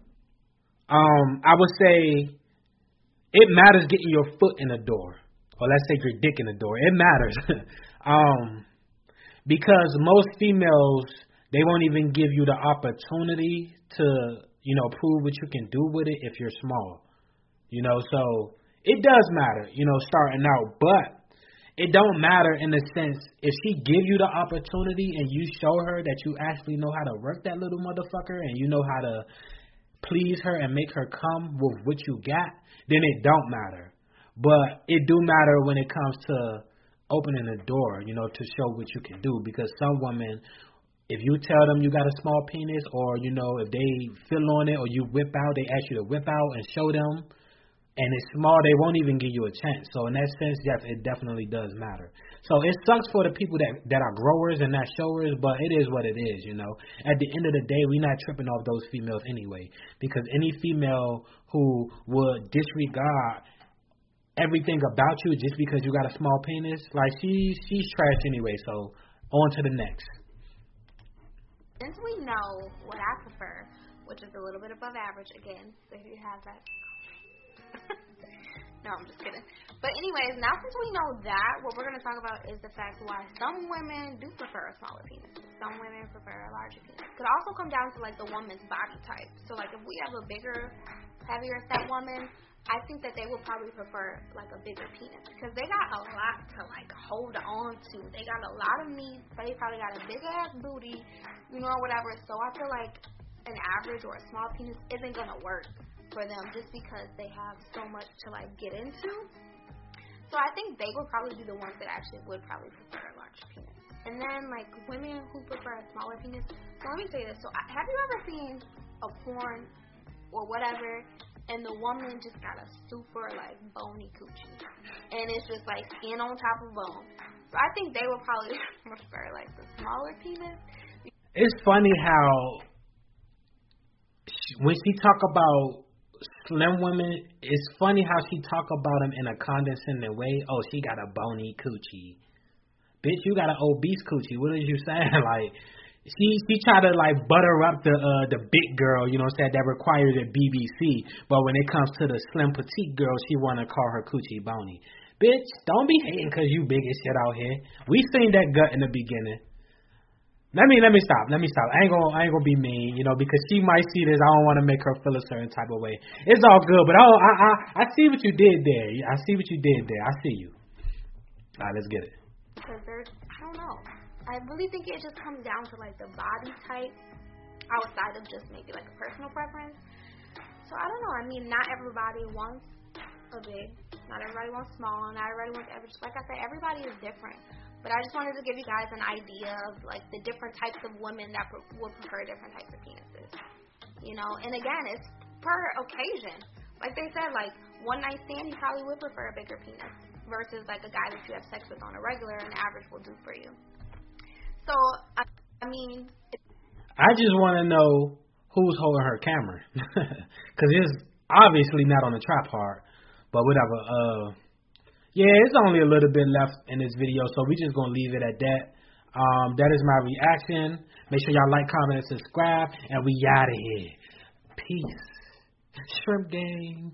Speaker 3: Um, I would say it matters getting your foot in the door. Or let's say your dick in the door. It matters. um, because most females, they won't even give you the opportunity to, you know, prove what you can do with it if you're small. You know, so it does matter, you know, starting out. But it don't matter in the sense, if she give you the opportunity and you show her that you actually know how to work that little motherfucker and you know how to please her and make her come with what you got, then it don't matter. But it do matter when it comes to opening the door, you know, to show what you can do. Because some women, if you tell them you got a small penis, or, you know, if they feel on it or you whip out, they ask you to whip out and show them, and it's small, they won't even give you a chance. So in that sense, yes, it definitely does matter. So it sucks for the people that, that are growers and not showers, but it is what it is, you know. At the end of the day, we're not tripping off those females anyway, because any female who would disregard everything about you just because you got a small penis, like, she, she's trash anyway. So on to the next.
Speaker 5: Since we know what I prefer, which is a little bit above average, again, so if you have that. No, I'm just kidding. But anyways, now since we know that, what we're going to talk about is the fact why some women do prefer a smaller penis. Some women prefer a larger penis. Could also come down to, like, the woman's body type. So, like, if we have a bigger, heavier set woman, I think that they would probably prefer, like, a bigger penis. Because they got a lot to, like, hold on to. They got a lot of meat. They probably got a big-ass booty, you know, whatever. So I feel like an average or a small penis isn't going to work for them just because they have so much to, like, get into. So I think they would probably be the ones that actually would probably prefer a large penis. And then, like, women who prefer a smaller penis. So let me say this. So have you ever seen a porn or whatever, and the woman just got a super, like, bony coochie, and it's just, like, skin on top of bone? So I think they would probably prefer, like, the smaller penis.
Speaker 3: It's funny how she, when she talk about slim women, it's funny how she talk about them in a condescending way. Oh, she got a bony coochie. Bitch, you got an obese coochie. What are you saying? Like, she she try to, like, butter up the uh, the big girl, you know what I'm saying, that requires a B B C. But when it comes to the slim petite girl, she want to call her coochie bony. Bitch, don't be hating because you big as shit out here. We seen that gut in the beginning. Let me let me stop. Let me stop. I ain't gonna I ain't gonna be mean, you know, because she might see this. I don't want to make her feel a certain type of way. It's all good, but oh, I I I see what you did there. I see what you did there. I see you. All right, let's get it.
Speaker 5: Because there's, I don't know. I really think it just comes down to, like, the body type outside of just maybe, like, a personal preference. So I don't know. I mean, not everybody wants a big. Not everybody wants small. Not everybody wants average. Like I said, everybody is different. But I just wanted to give you guys an idea of, like, the different types of women that pre- would prefer different types of penises. You know, and again, it's per occasion. Like they said, like, one night stand, you probably would prefer a bigger penis versus, like, a guy that you have sex with on a regular, an average will do for you. So, I, I mean...
Speaker 3: I just want to know who's holding her camera. Because it's obviously not on the tripod. But whatever, uh... yeah, it's only a little bit left in this video, so we're just going to leave it at that. Um, that is my reaction. Make sure y'all like, comment, and subscribe, and we out of here. Peace. Shrimp gang.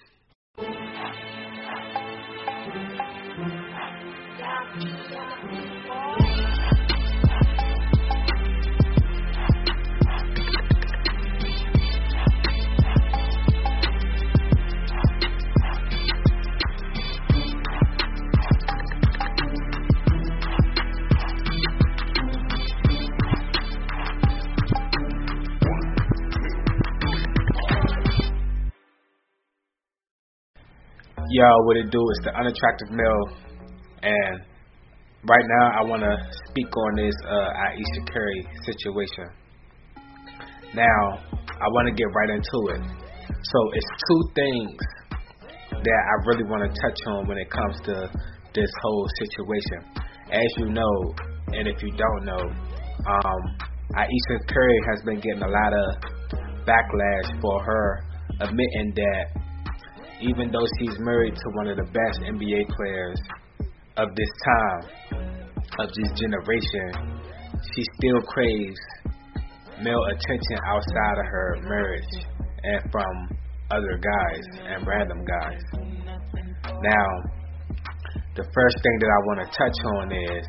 Speaker 3: Yo, what it do? It's the Unattractive Male, and right now I want to speak on this uh, Ayesha Curry situation. Now, I want to get right into it. So, it's two things that I really want to touch on when it comes to this whole situation. As you know, and if you don't know, um, Ayesha Curry has been getting a lot of backlash for her admitting that even though she's married to one of the best N B A players of this time, of this generation, she still craves male attention outside of her marriage and from other guys and random guys. Now, the first thing that I want to touch on is,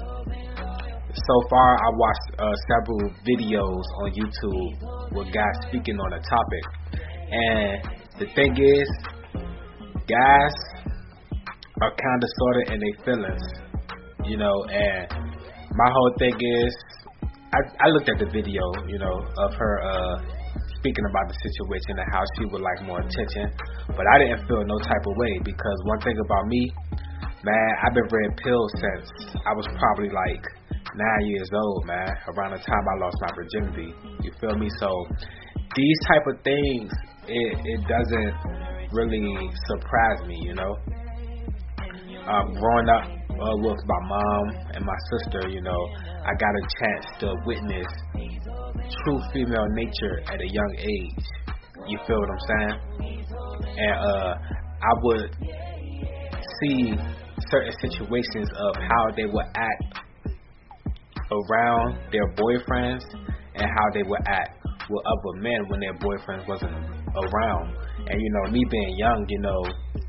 Speaker 3: so far I watched uh, several videos on YouTube with guys speaking on a topic, and the thing is, guys are kind of sort of in their feelings, you know, and my whole thing is, I, I looked at the video, you know, of her uh, speaking about the situation and how she would like more attention, but I didn't feel no type of way, because one thing about me, man, I've been red pilled since I was probably like nine years old, man, around the time I lost my virginity, you feel me? So these type of things, it, it doesn't really surprised me, you know. Um, growing up uh, with my mom and my sister, you know, I got a chance to witness true female nature at a young age. You feel what I'm saying? And uh, I would see certain situations of how they would act around their boyfriends and how they would act with other men when their boyfriends wasn't around. And, you know, me being young, you know,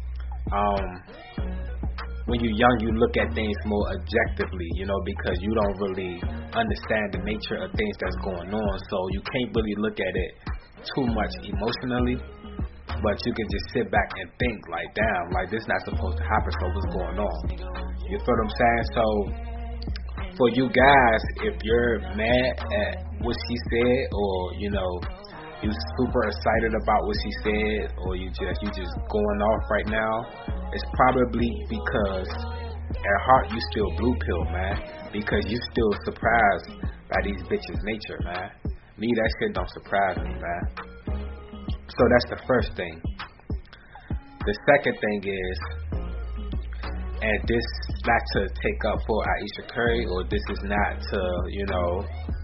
Speaker 4: um, when you're young, you look at things more objectively, you know, because you don't really understand the nature of things that's going on. So you can't really look at it too much emotionally, but you can just sit back and think like, damn, like this not supposed to happen, so what's going on? You feel what I'm saying? So for you guys, if you're mad at what she said, or you know, you super excited about what she said, or you just you just going off right now, it's probably because at heart you still blue pill, man. Because you still surprised by these bitches' nature, man. Me, that shit don't surprise me, man. So that's the first thing. The second thing is, and this is not to take up for Ayesha Curry, or this is not to, you know,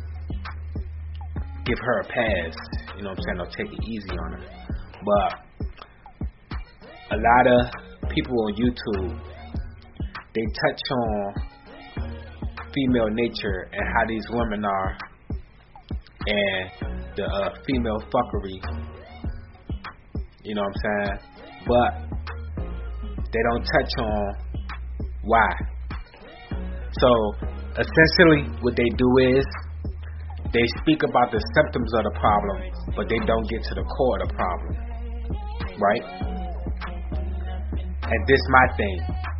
Speaker 4: give her a pass, you know what I'm saying, or take it easy on her. But a lot of people on YouTube, they touch on female nature and how these women are, and the uh, female fuckery, you know what I'm saying, but they don't touch on why. So essentially what they do is they speak about the symptoms of the problem, but they don't get to the core of the problem, right? And this my thing.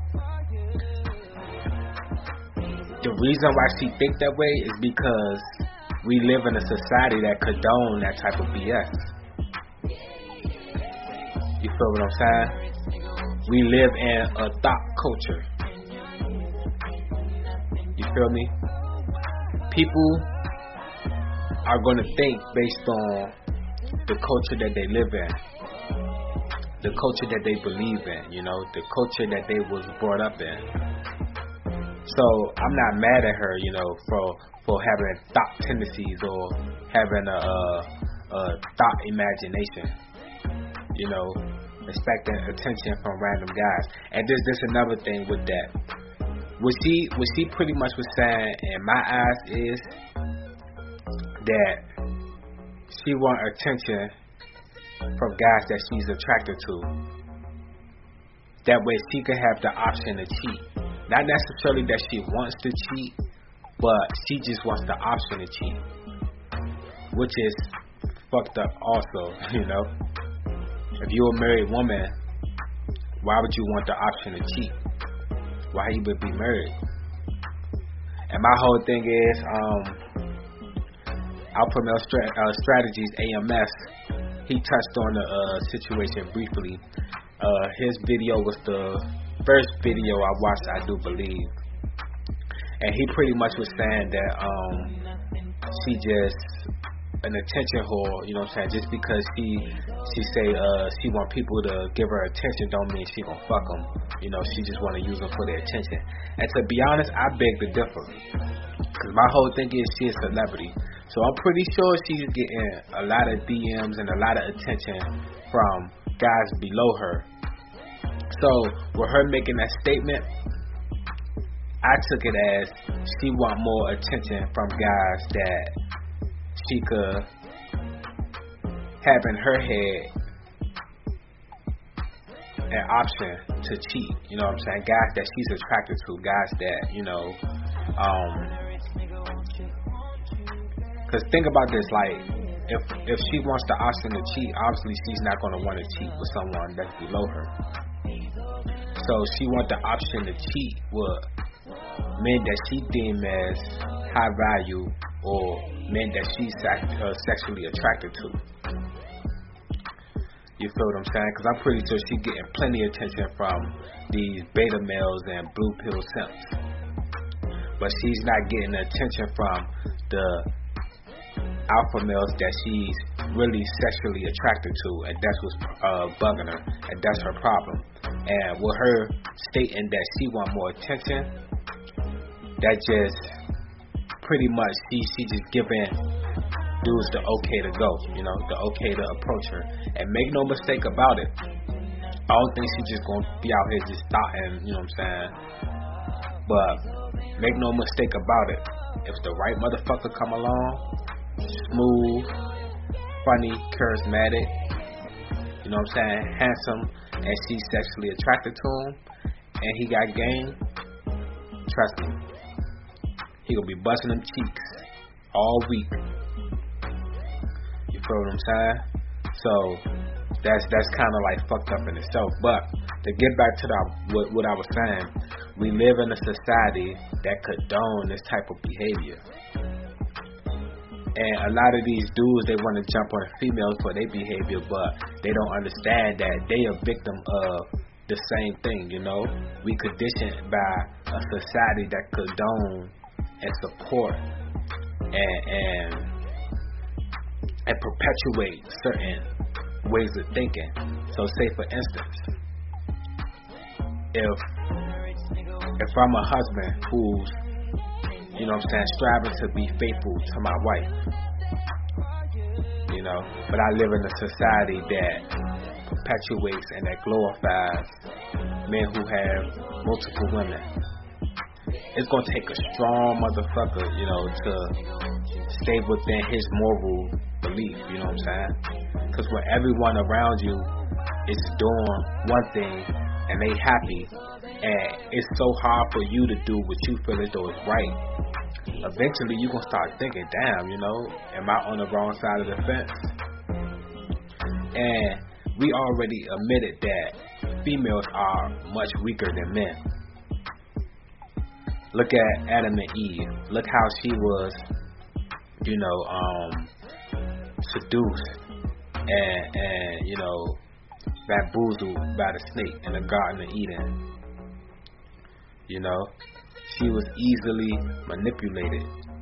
Speaker 4: The reason why she think that way is because we live in a society that condone that type of B S. You feel what I'm saying? We live in a thought culture. You feel me? People are going to think based on the culture that they live in, the culture that they believe in, you know, the culture that they was brought up in. So I'm not mad at her, you know, for for having thought tendencies or having a, a, a thought imagination, you know, expecting attention from random guys. And there's this another thing with that. What she what she pretty much was saying in my eyes is that she want attention from guys that she's attracted to. That way she could have the option to cheat. Not necessarily that she wants to cheat, but she just wants the option to cheat, which is fucked up also, you know. If you're a married woman, why would you want the option to cheat? Why you would be married? And my whole thing is, um, Alpha Male Strat- uh, Strategies, A M S, he touched on the uh, situation briefly. Uh, his video was the first video I watched, I do believe. And he pretty much was saying that um, she just an attention whore, you know what I'm saying? Just because she she say uh, she want people to give her attention don't mean she gonna fuck them. You know, she just want to use them for their attention. And to be honest, I beg to differ. Because my whole thing is she a celebrity. So I'm pretty sure she's getting a lot of D Ms and a lot of attention from guys below her. So with her making that statement, I took it as she want more attention from guys that she could have in her head an option to cheat. You know what I'm saying? Guys that she's attracted to, guys that, you know, um, because think about this, like, if if she wants the option to cheat, obviously she's not going to want to cheat with someone that's below her. So she wants the option to cheat with men that she deems as high value or men that she's uh, sexually attracted to. You feel what I'm saying? Because I'm pretty sure she's getting plenty of attention from these beta males and blue pill simps. But she's not getting the attention from the alpha males that she's really sexually attracted to, and that's what's uh, bugging her, and that's her problem. And with her stating that she want more attention, that just pretty much she she just giving dudes the okay to go, you know, the okay to approach her. And make no mistake about it, I don't think she's just gonna be out here just thotting, you know what I'm saying? But make no mistake about it, if the right motherfucker come along, smooth, funny, charismatic, you know what I'm saying, handsome, and she's sexually attracted to him, and he got game, trust me, he gonna be busting them cheeks all week. You feel what I'm saying? So that's that's kind of like fucked up in itself. But to get back to that, what, what I was saying, we live in a society that condone this type of behavior. And a lot of these dudes, they want to jump on females for their behavior, but they don't understand that they are victim of the same thing, you know? We conditioned by a society that condone and support and, and, and perpetuate certain ways of thinking. So say for instance, if if I'm a husband who's, you know what I'm saying, striving to be faithful to my wife, you know, but I live in a society that perpetuates and that glorifies men who have multiple women, it's going to take a strong motherfucker, you know, to stay within his moral belief, you know what I'm saying? Because when everyone around you is doing one thing and they happy, and it's so hard for you to do what you feel as though is right, eventually you're going to start thinking, damn, you know, am I on the wrong side of the fence? And we already admitted that females are much weaker than men. Look at Adam and Eve. Look how she was, you know, um, seduced and, and, you know, bamboozled by the snake in the Garden of Eden. You know, she was easily manipulated.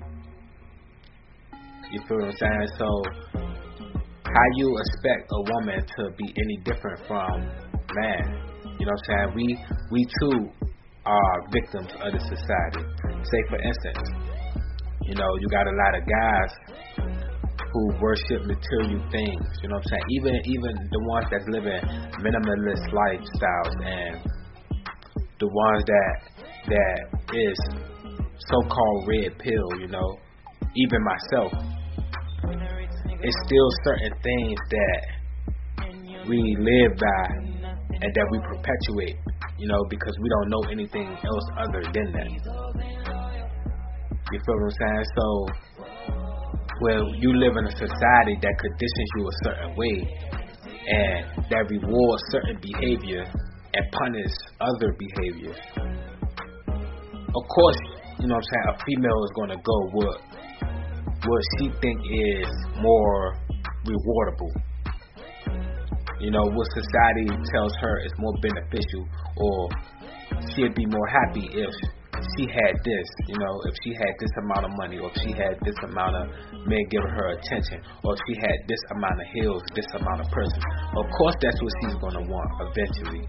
Speaker 4: You feel what I'm saying? So, how you expect a woman to be any different from man? You know what I'm saying? We we too are victims of the society. Say for instance, you know, you got a lot of guys who worship material things. You know what I'm saying? Even even the ones that's living minimalist lifestyles and the ones that that is so-called red pill, you know, even myself, it's still certain things that we live by and that we perpetuate, you know, because we don't know anything else other than that. You feel what I'm saying? So, well, you live in a society that conditions you a certain way and that rewards certain behavior and punish other behaviors. Of course, you know what I'm saying, a female is going to go what what she think is more rewardable. You know, what society tells her is more beneficial, or she'd be more happy if she had this, you know, if she had this amount of money, or if she had this amount of men giving her attention, or if she had this amount of heels, this amount of person. Of course, that's what she's going to want eventually.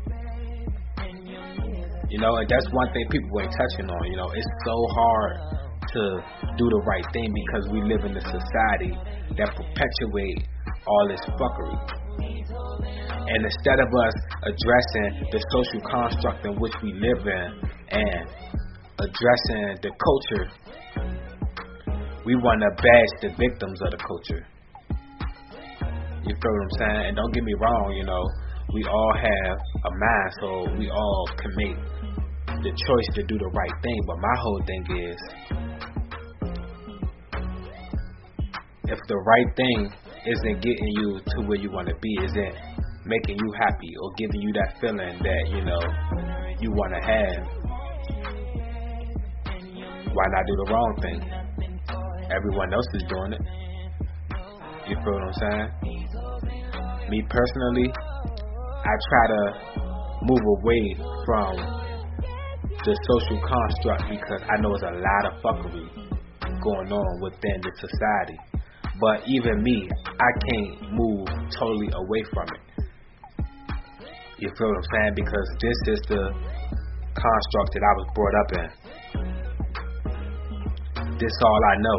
Speaker 4: You know, and that's one thing people ain't touching on. You know, it's so hard to do the right thing because we live in a society that perpetuate all this fuckery. And instead of us addressing the social construct in which we live in and addressing the culture, we want to bash the victims of the culture. You feel what I'm saying? And don't get me wrong, you know, we all have a mind, so we all can make the choice to do the right thing. But my whole thing is, if the right thing isn't getting you to where you want to be, isn't making you happy or giving you that feeling that, you know, you want to have, why not do the wrong thing? Everyone else is doing it. You feel what I'm saying? Me personally, I try to move away from the social construct because I know there's a lot of fuckery going on within the society. But even me, I can't move totally away from it. You feel what I'm saying? Because this is the construct that I was brought up in. This is all I know.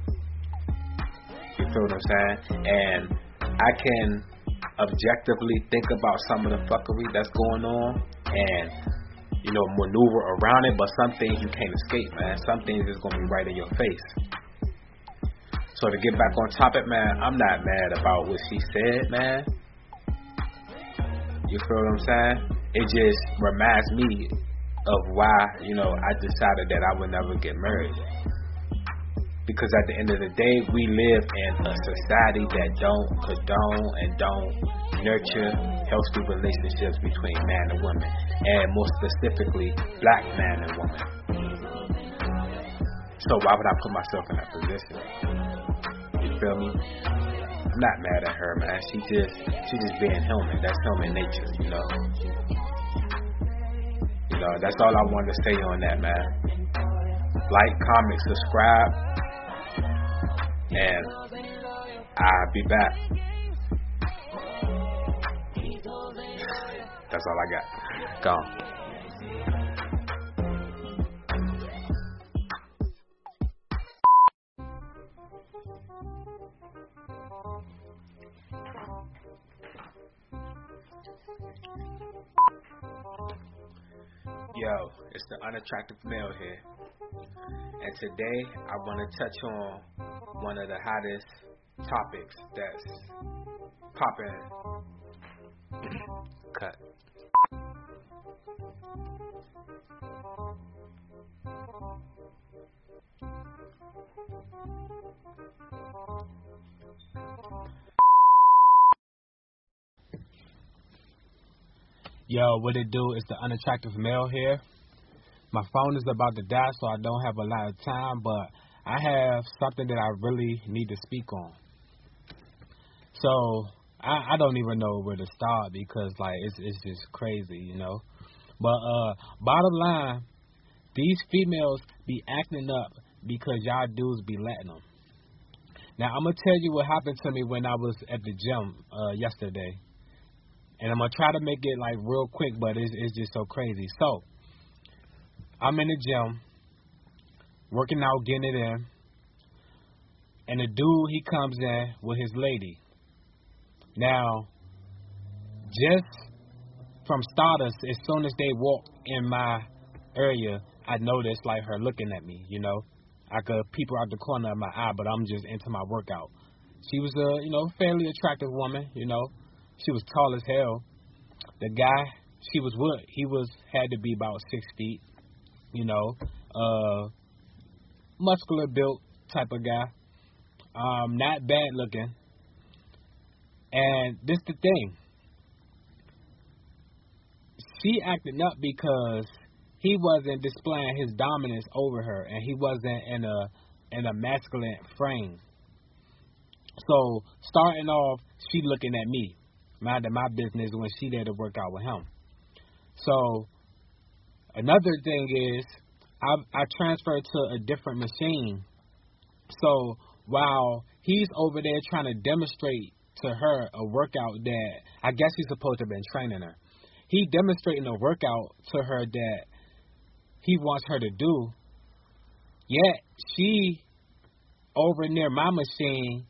Speaker 4: You feel what I'm saying? And I can objectively think about some of the fuckery that's going on and, you know, maneuver around it, but some things you can't escape, man. Some things is going to be right in your face. So to get back on topic, man, I'm not mad about what she said, man. You feel what I'm saying? It just reminds me of why, you know, I decided that I would never get married. Because at the end of the day, we live in a society that don't condone and don't nurture healthy relationships between man and woman, and more specifically, black man and woman. So why would I put myself in that position? You feel me? I'm not mad at her, man. She just, she just being human. That's human nature, you know. You know, that's all I wanted to say on that, man. Like, comment, subscribe, and I'll be back. That's all I got. Gone. Yo, it's the unattractive male here. And today I want to touch on one of the hottest topics that's popping. Cut. Yo, what it do? It's the unattractive male here. My phone is about to die, so I don't have a lot of time, but I have something that I really need to speak on. So I, I don't even know where to start because like it's it's just crazy, you know. But uh, bottom line, these females be acting up because y'all dudes be letting them. Now I'm gonna tell you what happened to me when I was at the gym uh, yesterday. And I'm going to try to make it, like, real quick, but it's, it's just so crazy. So, I'm in the gym, working out, getting it in. And the dude, he comes in with his lady. Now, just from starters, as soon as they walk in my area, I noticed, like, her looking at me, you know. I could peep her out the corner of my eye, but I'm just into my workout. She was a, you know, fairly attractive woman, you know. She was tall as hell. The guy she was with, he was had to be about six feet, you know, uh, muscular built type of guy, um, not bad looking. And this the thing, she acted up because he wasn't displaying his dominance over her, and he wasn't in a in a masculine frame. So starting off, she looking at me. Minding my business when she there to work out with him. So another thing is I I transferred to a different machine. So while he's over there trying to demonstrate to her a workout that I guess he's supposed to have been training her, he demonstrating a workout to her that he wants her to do. Yet she over near my machine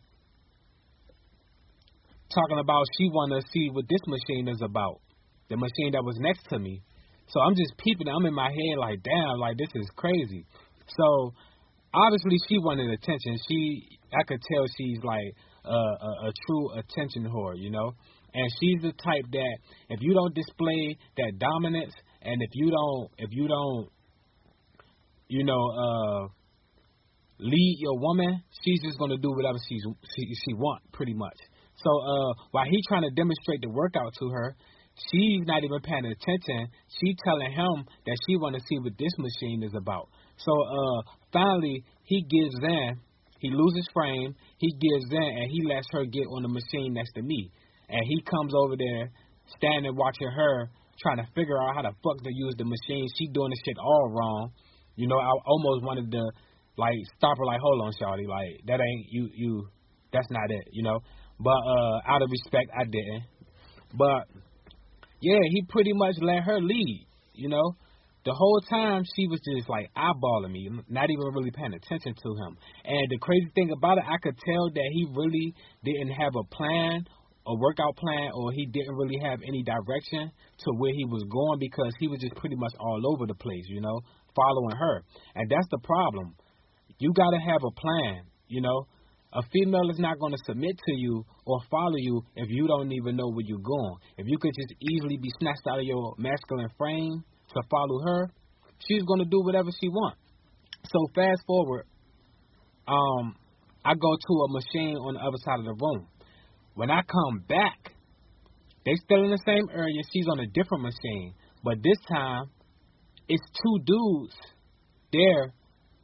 Speaker 4: talking about she want to see what this machine is about, the machine that was next to me. So I'm just peeping. I'm in my head like, damn, like this is crazy. So obviously she wanted attention. She, I could tell she's like a, a, a true attention whore, you know. And she's the type that if you don't display that dominance, and if you don't, if you don't, you know, uh, lead your woman, she's just gonna do whatever she's she she want, pretty much. So uh, while he trying to demonstrate the workout to her, she's not even paying attention. She telling him that she want to see what this machine is about. So uh, finally, he gives in. He loses frame. He gives in, and he lets her get on the machine next to me. And he comes over there, standing watching her, trying to figure out how the fuck to use the machine. She doing the shit all wrong. You know, I almost wanted to, like, stop her, like, hold on, shawty. Like, that ain't, you, you, that's not it, you know. But uh, out of respect, I didn't. But, yeah, he pretty much let her lead, you know. The whole time, she was just, like, eyeballing me, not even really paying attention to him. And the crazy thing about it, I could tell that he really didn't have a plan, a workout plan, or he didn't really have any direction to where he was going because he was just pretty much all over the place, you know, following her. And that's the problem. You got to have a plan, you know. A female is not going to submit to you or follow you if you don't even know where you're going. If you could just easily be snatched out of your masculine frame to follow her, she's going to do whatever she wants. So fast forward, um, I go to a machine on the other side of the room. When I come back, they still in the same area. She's on a different machine. But this time, it's two dudes there.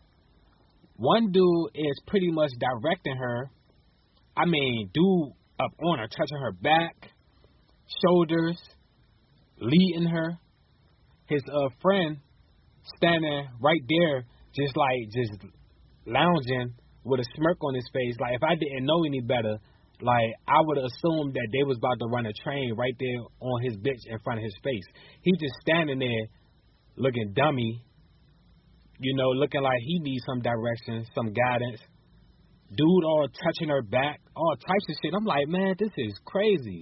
Speaker 4: One dude is pretty much directing her. I mean, dude up on her, touching her back, shoulders, leading her. His uh, friend standing right there, just like, just lounging with a smirk on his face. Like, if I didn't know any better, like, I would have assumed that they was about to run a train right there on his bitch in front of his face. He just standing there looking dummy, you know, looking like he needs some direction, some guidance. Dude all touching her back, all types of shit. I'm like, man, this is crazy.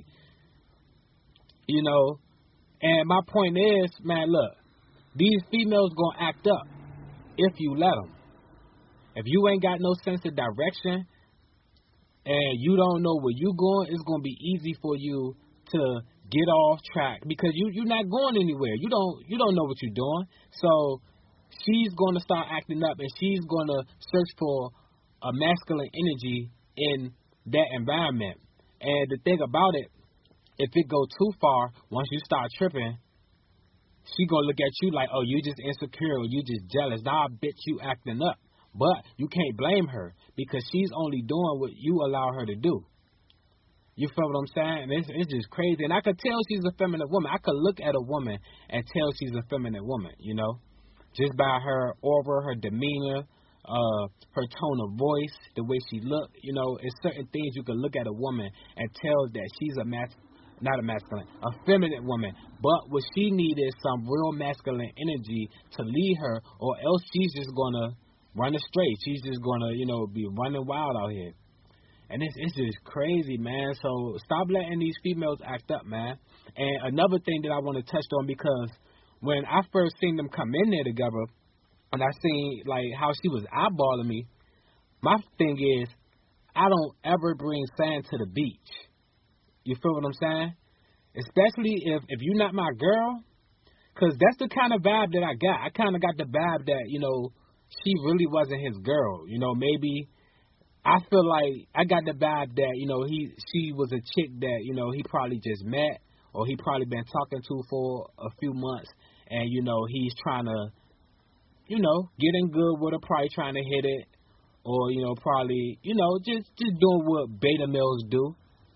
Speaker 4: You know, and my point is, man, look, these females gonna act up if you let them. If you ain't got no sense of direction and you don't know where you going, it's gonna be easy for you to get off track because you you're not going anywhere. You don't you don't know what you're doing. So she's gonna start acting up and she's gonna search for a masculine energy in that environment. And the thing about it, if it go too far, once you start tripping, she gonna look at you like, oh, you just insecure or you just jealous. Nah, bitch, you acting up. But you can't blame her because she's only doing what you allow her to do. You feel what I'm saying? It's, it's just crazy. And I could tell she's a feminine woman. I could look at a woman and tell she's a feminine woman, you know, just by her aura, her demeanor, uh, her tone of voice, the way she look. You know, it's certain things you can look at a woman and tell that she's a mas- not a masculine, a feminine woman. But what she needs is some real masculine energy to lead her, or else she's just gonna run astray. She's just gonna, you know, be running wild out here. And it's it's just crazy, man. So stop letting these females act up, man. And another thing that I want to touch on, because when I first seen them come in there together, and I seen like how she was eyeballing me, my thing is, I don't ever bring sand to the beach. You feel what I'm saying? Especially if if you're not my girl, because that's the kind of vibe that I got. I kind of got the vibe that, you know, she really wasn't his girl. You know, maybe I feel like I got the vibe that, you know, he she was a chick that, you know, he probably just met or he probably been talking to for a few months, and, you know, he's trying to, you know, get in good with her, probably trying to hit it, or, you know, probably, you know, just, just doing what beta males do.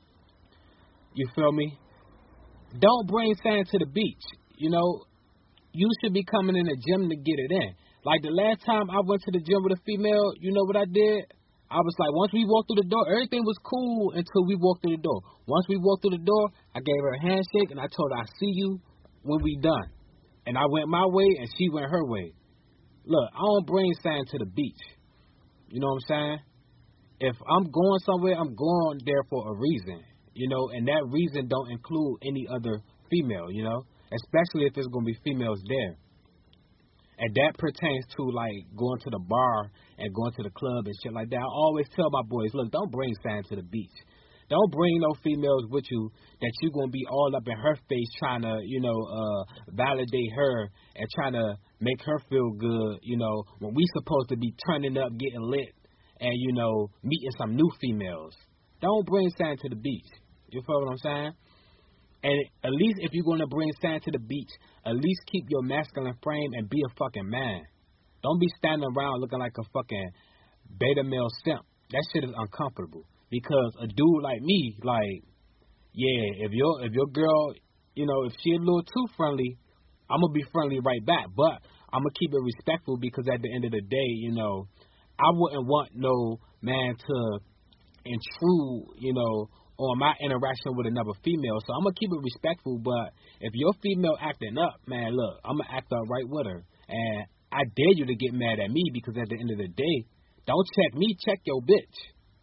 Speaker 4: You feel me? Don't bring sand to the beach. You know, you should be coming in the gym to get it in. Like the last time I went to the gym with a female, you know what I did? I was like, once we walked through the door, everything was cool until we walked through the door. Once we walked through the door, I gave her a handshake and I told her, I see you when we done. And I went my way and she went her way. Look, I don't bring sand to the beach. You know what I'm saying? If I'm going somewhere, I'm going there for a reason. You know, and that reason don't include any other female, you know, especially if there's going to be females there. And that pertains to, like, going to the bar and going to the club and shit like that. I always tell my boys, look, don't bring sand to the beach. Don't bring no females with you that you're going to be all up in her face trying to, you know, uh, validate her and trying to make her feel good, you know, when we supposed to be turning up, getting lit, and, you know, meeting some new females. Don't bring sand to the beach. You feel what I'm saying? And at least if you're going to bring sand to the beach, at least keep your masculine frame and be a fucking man. Don't be standing around looking like a fucking beta male simp. That shit is uncomfortable. Because a dude like me, like, yeah, if your if your girl, you know, if she a little too friendly, I'm going to be friendly right back. But I'm going to keep it respectful because at the end of the day, you know, I wouldn't want no man to intrude, you know, on my interaction with another female. So I'm going to keep it respectful, but if your female acting up, man, look, I'm going to act up right with her. And I dare you to get mad at me because at the end of the day, don't check me, check your bitch.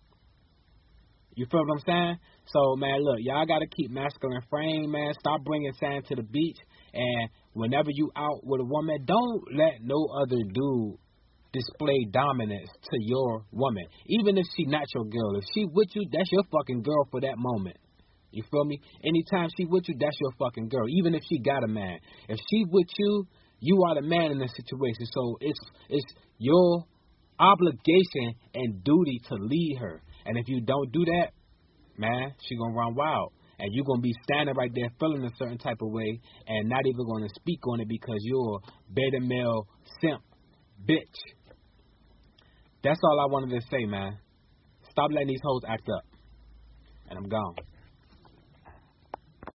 Speaker 4: You feel what I'm saying? So, man, look, y'all got to keep masculine frame, man. Stop bringing sand to the beach. And whenever you out with a woman, don't let no other dude display dominance to your woman. Even if she not your girl. If she with you, that's your fucking girl for that moment. You feel me? Anytime she with you, that's your fucking girl. Even if she got a man. If she with you, you are the man in the situation. So it's it's your obligation and duty to lead her. And if you don't do that, man, she gonna run wild. And you're going to be standing right there feeling a certain type of way and not even going to speak on it because you're a beta male simp bitch. That's all I wanted to say, man. Stop letting these hoes act up. And I'm gone.